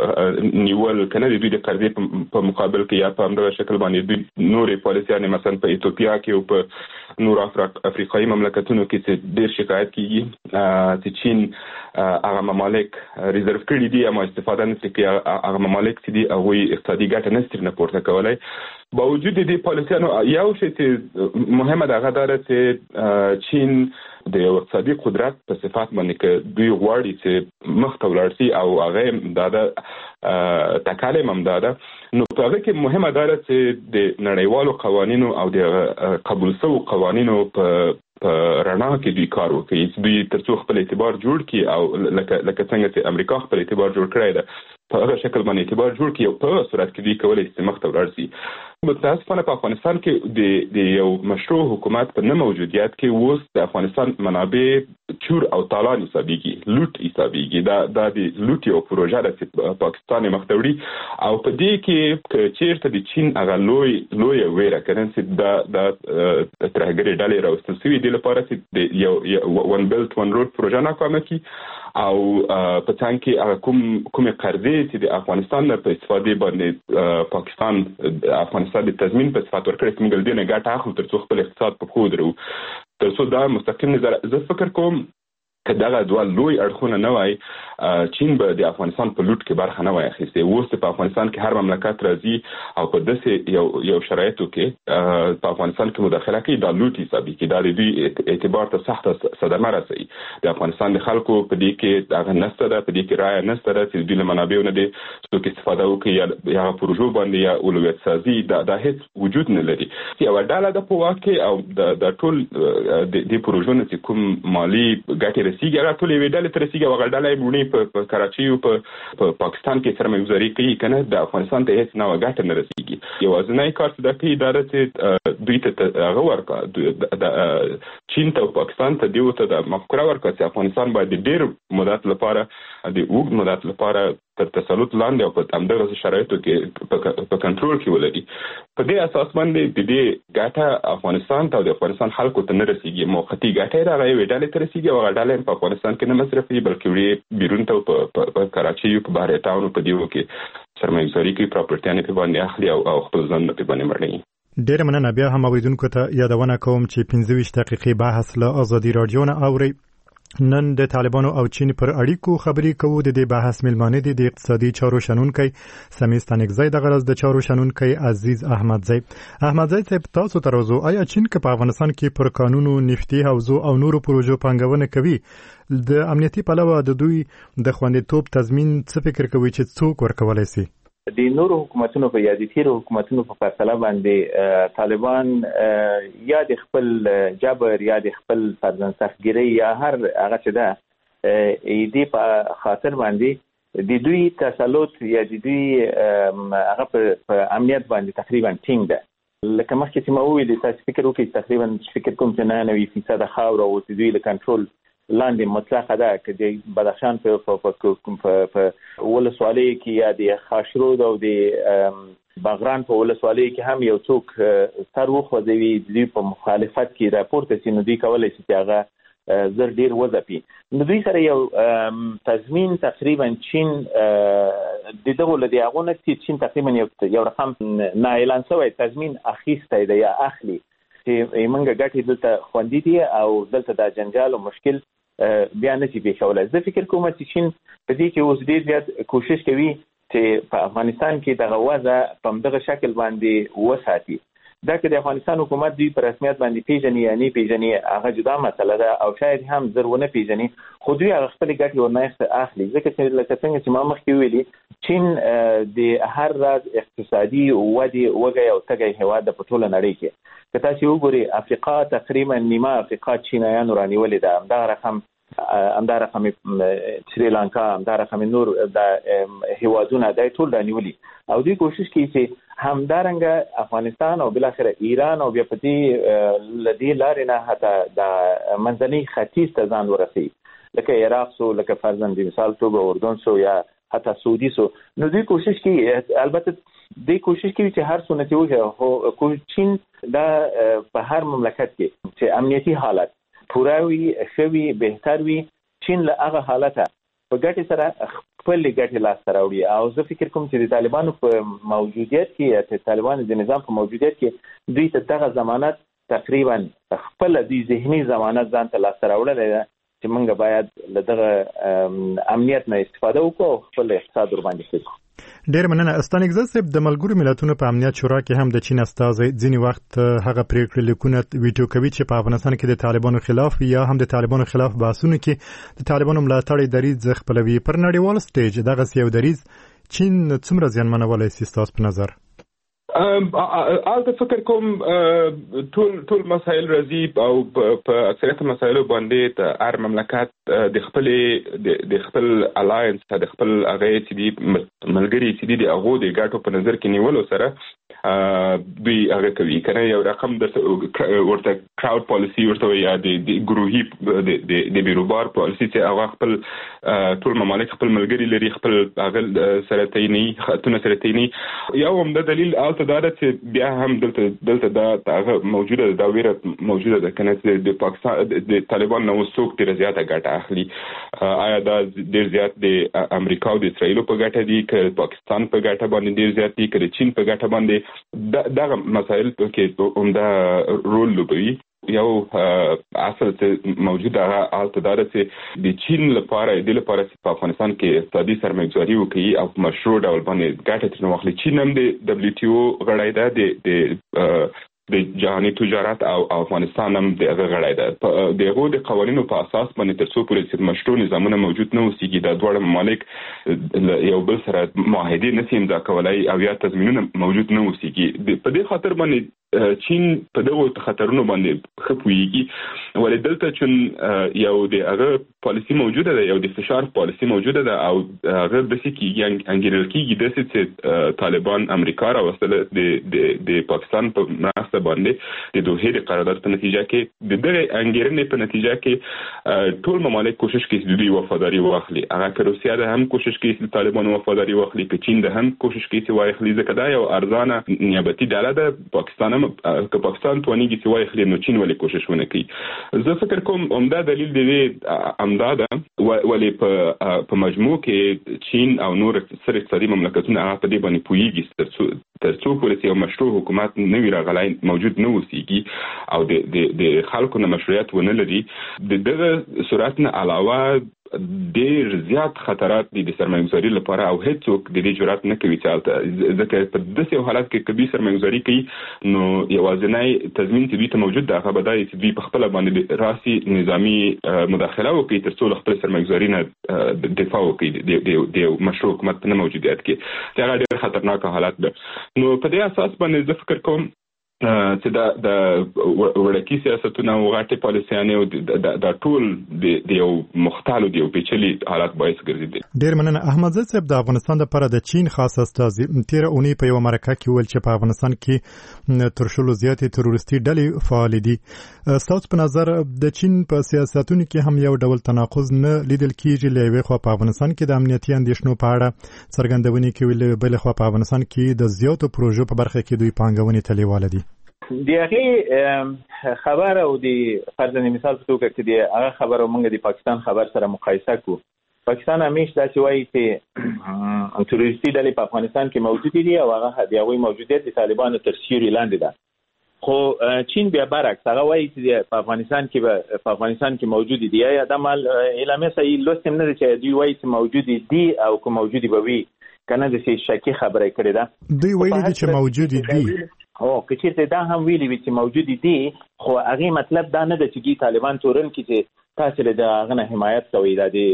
نیول کنه د دوی د قرضې په مقابل کې یا په همدغه شکل باندې دوی نورې پالیسیانې مثلا په ایتوپیا کې او په نور افریقایي مملکتونو کې چې ډېر شکایت کیږي چې چین هغه ممالک ریزرو کړي دي اما استفاده نه کوي هغه ممالک چې دي هغوی اقتصادي ګټه نشي نه پورته کولای. باوجود دې پالیسیانو یو شی چې مهمه ده هغه دا چې چین د اقتصادي قدرت په صفات باندې کې دوی غواړي چې مخ ته ولاړ شي او هغه د تکاله ممداده نو په هغه کې مهمه ده چې د نړیوالو قوانینو او د قبول شوو قوانینو په رڼا کې دوی کار وکړي دوی ترڅو خپل اعتبار جوړ کړي او لکه څنګه چې امریکا خپل اعتبار جوړ کړی ده په هغه شکل باندې اعتبار جوړ کړي او په صورت کې دوی کولای شي مخ ته ولاړ شي. متاسفانه په افغانستان کې د یو مشروع حکومت په نه موجودیت کې اوس د افغانستان منابع چور او تالان حسابيږي لوټ حسابيږي دا د لوټ یو پروژه ده چې پاکستان مخ ته وړي او په دې کې چیرته د چین هغه لوی ویره کړي چې دا ترهګری ډلې راوستل شوی دی لپاره چې د یو ون بیلټ ون روډ پروژه ناکامه کی او په څنګه کې کوم قرضې چې د افغانستان په استفادې باندې پاکستان افغانستان د تضمین په صفات ورکړي چې موږ دې نه ګټه اخلو ترڅو خپل اقتصاد په خو درو ترڅو دا مستقیم نظر زه فکر کوم که دغه دوه لوی اړخونه نه وای چین به د افغانستان په لوټ کې برخه نه وای اخیستې. اوس په افغانستان کې هر مملکت راځي او په داسې یو شرایطو کې په افغانستان کې مداخله کوي دا لوټ حسابي کې دا د دوی اعتبار ته سخته صدمه رسوي. د افغانستان د خلکو په دې کې هغه نشته ده په دې کې رایه نشته ده چې دوی له منابعو نه دي څوک استفاده وکړي یا پروژو باندې یا اولویت سازي دا هیڅ وجود نه لري. یو ډله د په واقع او د ټول د پروژو نه کوم مالی ګټه رسیږي هغه ټول یې ډلې تر رسیږي هغه ډله یې په کراچي او په پاکستان کې سرمایه‌گذاري کوي کنه د افغانستان ته هیڅ نه ګټه نه رسیږي. یوازینی کار چې د کوي دا چې دوی ته هغه ورکړه د چین ته او پاکستان ته دیو ته د مفکوره ورکړه چې افغانستان باید ډېر مدت لپاره د اوږد مدت لپاره تر تسلط لاندې او په همدغه شرایطو کې په کنټرول کې ولري. په دې اساس باندې د دې ګټه افغانستان ته او د افغانستان خلکو ته نه رسیږي. موقتی ګټه راغی وډاله ته رسیږي او غډاله په افغانستان کې نه مصرفي بلکې وړي بیرون ته په کراچي او په بهر ټاون په دیو کې سرمایه‌گذاري کوي پراپرټیانه په باندې اخلي او خپل ځان په باندې مړني. ډېر مننه. بیا هم اوریدونکو ته یادونه کوم چې 15 دقیقې بحث له ازادي رادیو نه اوري. نن د طالبانو او چین پر اړیکو خبرې کوو. د دې بحث ملمانه دي د اقتصادي چارو شنونکي سمیستانګزی د غرض د چارو شنونکي عزیز احمدزی. احمدزی ته تاسو ترازو آیا چین که په افغانستان کې پر قانونو نفتي حوزو او نورو پروژو پانګونه کوي د امنیتي پلوه د دوی د خوندیتوب تضمین څه فکر کوي چې څوک ورکولای شي؟ د نورو حکومتونو په یادې تیرو حکومتونو په فیصله باندې طالبان یا د خپل جبر یا د خپل سرزنسخګیري یا هر هغه چې ده دې په خاطر باندې د دوی تسلط یا د دوی هغه په امنیت باندې تقریبا ټینګ ده. لکه مخکې چې ما وویل تاسو فکر وکړئ تقریبا فکر کوم چې 90% خاور او د دوی له کنټرول لاندې مطلقه ده که د بدخشان په ولسوالۍ کې یا د خاشرود او د باغران په ولسوالۍ کې هم یو څوک سر وخوځوي دوی په مخالفت کې راپورته شي نو دوی کولی شي چې هغه زر ډېر وځپي. نو دوی سره یو تضمین تقریبا چین د دغو له د هغو نه چې چین تقریبا یو رقم نااعلان شوی تضمین اخیستی دی یا اخلي چې موږ ګټې دلته خوندي دي او دلته دا جنجال او مشکل بیا نشي پېښولی. زه فکر کوم چې چین په دې کې اوس ډېر زیات کوشش کوي چې په افغانستان کې دغه وضع په همدغه شکل باندې وساتي. دا که د افغانستان حکومت دوی په رسمیت باندې پیژني یا نه پیژني هغه جدا مسله ده او شاید هم زر ونه پیژني خو دوی هغه خپلې ګټې ورنه اخلي ځکه چې لکه څنګه چې ما مخکې ویلي چین د هر راز اقتصادي ودې وږی او تږی هېواد ده په ټوله نړۍ کې. که تاسو وګورئ افریقا تقریبا نیمه افریقا چینایانو رانیولې ده همدا رقم سریلانکا همدا رقم نور د هیوادونه د ټول رانیولي او دوی کوشش کوي چې همدارنګه افغانستان او بالاخره ایران او بیا په دې لدی لارې نه حتی د منځني ختیځ ته ځان ورسوي لکه عراق سو لکه فرضاً د مثال توګه اردن سو یا حتی سعودي سو نو دوی کوشش کوي البته دوی کوشش کوي چې هر څونه چې وکړي چین دا په هر مملکت کې چې امنیتي حالت پوراوي شوي بهتر وي چین له هغه حالته په ګټه سره خپل ګټه لاس راوړي او زه فکر کوم چې د طالبانو په موجودیت کې چې طالبان د نظام په موجودیت کې دوی ته دغه ضمانت تقریبا خپل د ذهني ضمانت ځان ته لاس راوړل چې موږ باید له دغه امنیت نه استفاده وکړو او خپل اقتصاد ور باندې وکړو. ډیر مننه. استانګزه صاحب د ملګرو ملتونو په امنیت شورا کې هم د چین استازي ځینی وخت هغه پریکړې لیکونه ویټو کوي چې په افغانستان کې د طالبانو خلاف یا هم د طالبانو خلاف بحثونه کې د طالبانو ملاتړ دریځ خپلوي. پر نړیوال سټیج دغه سیو دریځ چین څومره زیانمنولای شي ستاسو په نظر؟ آلته فکر کوم ټول مسایل راځي او په اکثریت مسایلو باندې د هر مملکت د خپل الاینس د خپل هغه چې دی ملګری چې دی د هغه د ګټو په نظر کې نیولو سره دوی هغه کوي کنه یو رقم د ورته کراود پالیسی ورته یا د ګروهي د بیروبار پالیسی چې هغه خپل ټول ممالک خپل ملګری لري خپل هغه سره تینی خاتون سره تینی یو هم د دلیل آلته دا چې بیا هم دلته دا هغه موجوده دا ویره موجوده ده کنه چې د پاکستان د طالبان نو څوک ډیر زیاته ګټه اخلي آیا دا ډیر زیات د امریکا او د اسرائیل په ګټه دي که پاکستان په ګټه باندې ډیر زیات دي که چین په ګټه باندې دا مسایل کې عمده رول لوبوي. یو اصل چې موجوده حالت دا چې د چین لپاره چې په افغانستان کې اقتصادي سرمایه‌ګذاري وکړي او مشروع ډول باندې ګټه ترې واخلي. چین هم د WTO غړی ده د جهاني تجارت او افغانستان هم د هغه غړی ده. د هغو د قوانینو په اساس باندې تر څو پورې چې مشروع نظامونه موجود نه اوسېږي دا دواړه ممالک یو بل سره معاهدې نشي امضا کولای او یا تضمینونه موجود نه اوسېږي. په دې خاطر باندې چین په دغه خطرونو باندې خپويږي ولې دلته چې یو د هغه پالیسی موجوده ده یو د فشار پالیسی موجوده ده او هغه د سکیږي انګیرل کیږي د چې طالبان امریکا راوستل د پاکستان په مرسته باندې د دوه د قرارداد په نتیجه کې د دغه انګیرنې په نتیجه کې ټول ممالک کوشش کوي چې دوی وفاداری واخلي. هغه که روسیا ده هم کوشش کوي چې طالبان وفاداری واخلي که چین ده هم کوشش کوي چې واخلي ځکه دا یو ارزانه نیابتي ډله ده. پاکستان که پاکستان توانیږي چې واخلي نو چین ولې کوشش ونه کوي. زه فکر کوم عمده دلیل دی عمده ده ولې په مجموع کې چین او نور سر اقتصادي مملکتونه هغه په دې باندې پوهیږي تر څو پورې یو مشروع حکومت نه وي راغلی موجود نه اوسېږي او د خلکو نه مشروعیت ونه لري. دغه صورت نه علاوه ډیر زیات خطرات دي د سرمایه‌ګذاري لپاره او هیڅوک د دې جرأت نه کوي چې ځکه په داسې حالت کې کبي سرمایه‌ګذاري کوي نو یوازینی تضمین چې دوی ته موجود ده هغه بدای چې دوی په خپل باندې راسي نظامی مداخله وکړي تر څو خپل سرمایه‌ګذاري نه دفاع وکړي د مشروع حکومت نه موجودیت کې چې هغه ډیر خطرناک حالت ده. نو په دې اساس باندې زه فکر کوم چې د وړاندې سیاستونه او غټه پالیسیانه او د ټول د یو مختلف دی او پیچلي حالات باعث ګرځي. ډیر مننه. احمد زید صاحب د افغانستان لپاره د چین خاص استازي تیر اونۍ په یو مرکه کې ویل چې په افغانستان کې تر شلو زیاتې تروریستي ډلې فعال دي. ستاسو په نظر د چین په سیاستونو کې هم یو ډول تناقض نه لیدل کیږي؟ لوي خو په افغانستان کې د امنیتي اندېښنو په اړه څرګندونې کوي بل خو په افغانستان کې د زیاتو پروژو په برخه کې دوی پانګونې تلیواله دي. د هغه خبر او د فرض مثال په توګه کې د هغه خبر او موږ د پاکستان خبر سره مقایسه کوو. پاکستان همیشه دا چې وایي چې تروریستي ډلې په افغانستان کې موجود دي او هغه د هغوی موجودیت د طالبانو تر سیوري لاندې ده. خو چین بیا برعکس هغه وایي چې په افغانستان کې موجود دي. یا د مال اعلامیه صحیح لوستم نه چې دوی وایي چې موجود دي او که موجود به وي کنه د شکی خبره کړې ده. دوی وایي چې موجود دي او که چیرته دا هم ویلي وي چې موجود دي خو هغه مطلب دا نه ده چې طالبان تورن کې چې تاسو له هغه نه حمایت کوي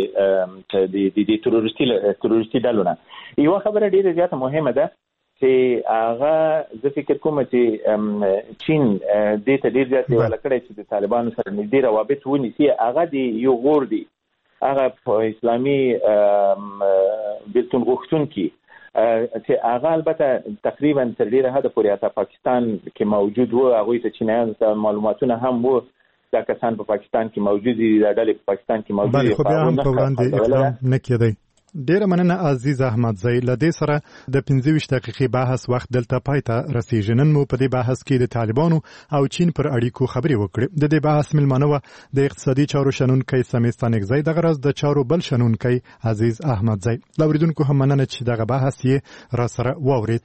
د تروریستي ډلونه. یو خبره ډیره زیاته مهمه ده چې هغه زه فکر کوم چې چین دې ته ډیر زیات ولا کړی چې د طالبانو سره نږدې روابط ونیسي. هغه د یو غور دی هغه په اسلامي بلتون غوښتونکي چې هغه البته تقریبا تر ډیره حد پورې حتی پاکستان کې موجود وو. هغوی ته چینایانو ته معلوماتونه هم وو دا کسان په پاکستان کې موجود دي دا ډلې په پاکستان کې موجود دي خو بیا هم په وړاندې اقدام نه کېدی. ډیره مننه عزیز احمد زئی. له دې سره د 25 دقیقې بحث وخت دلته پای ته رسیږي. نن مو په دې بحث کې د طالبانو او چین پر اړیکو خبرې وکړې. د دې بحث ملمنه و د اقتصادي چارو شنونکی سمیستانک زئی، دغه راز د چارو بل شنونکی عزیز احمد زئی. لاوریدونکو هم مننه چې دغه بحث یې را سره واورید.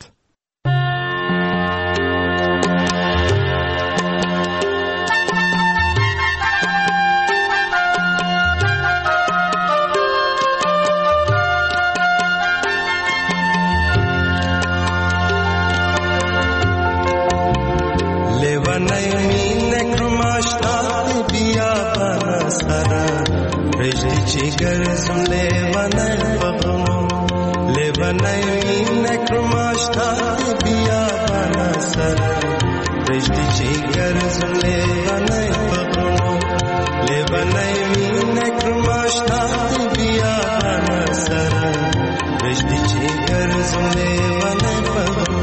Chigar zunde vanay bagno le vanay nekrumashta biya banasar rishti chigar zunde vanay bagno le vanay nekrumashta biya banasar rishti chigar zunde vanay bagno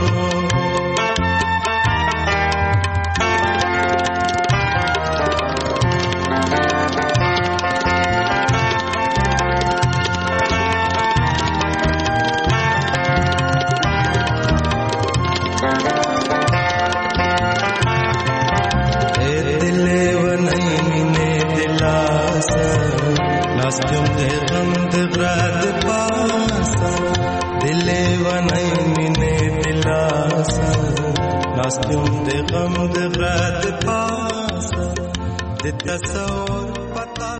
Nastum de gham de grad paasa dile vanay mine dilasa Nastum de gham de grad paasa de tasawwur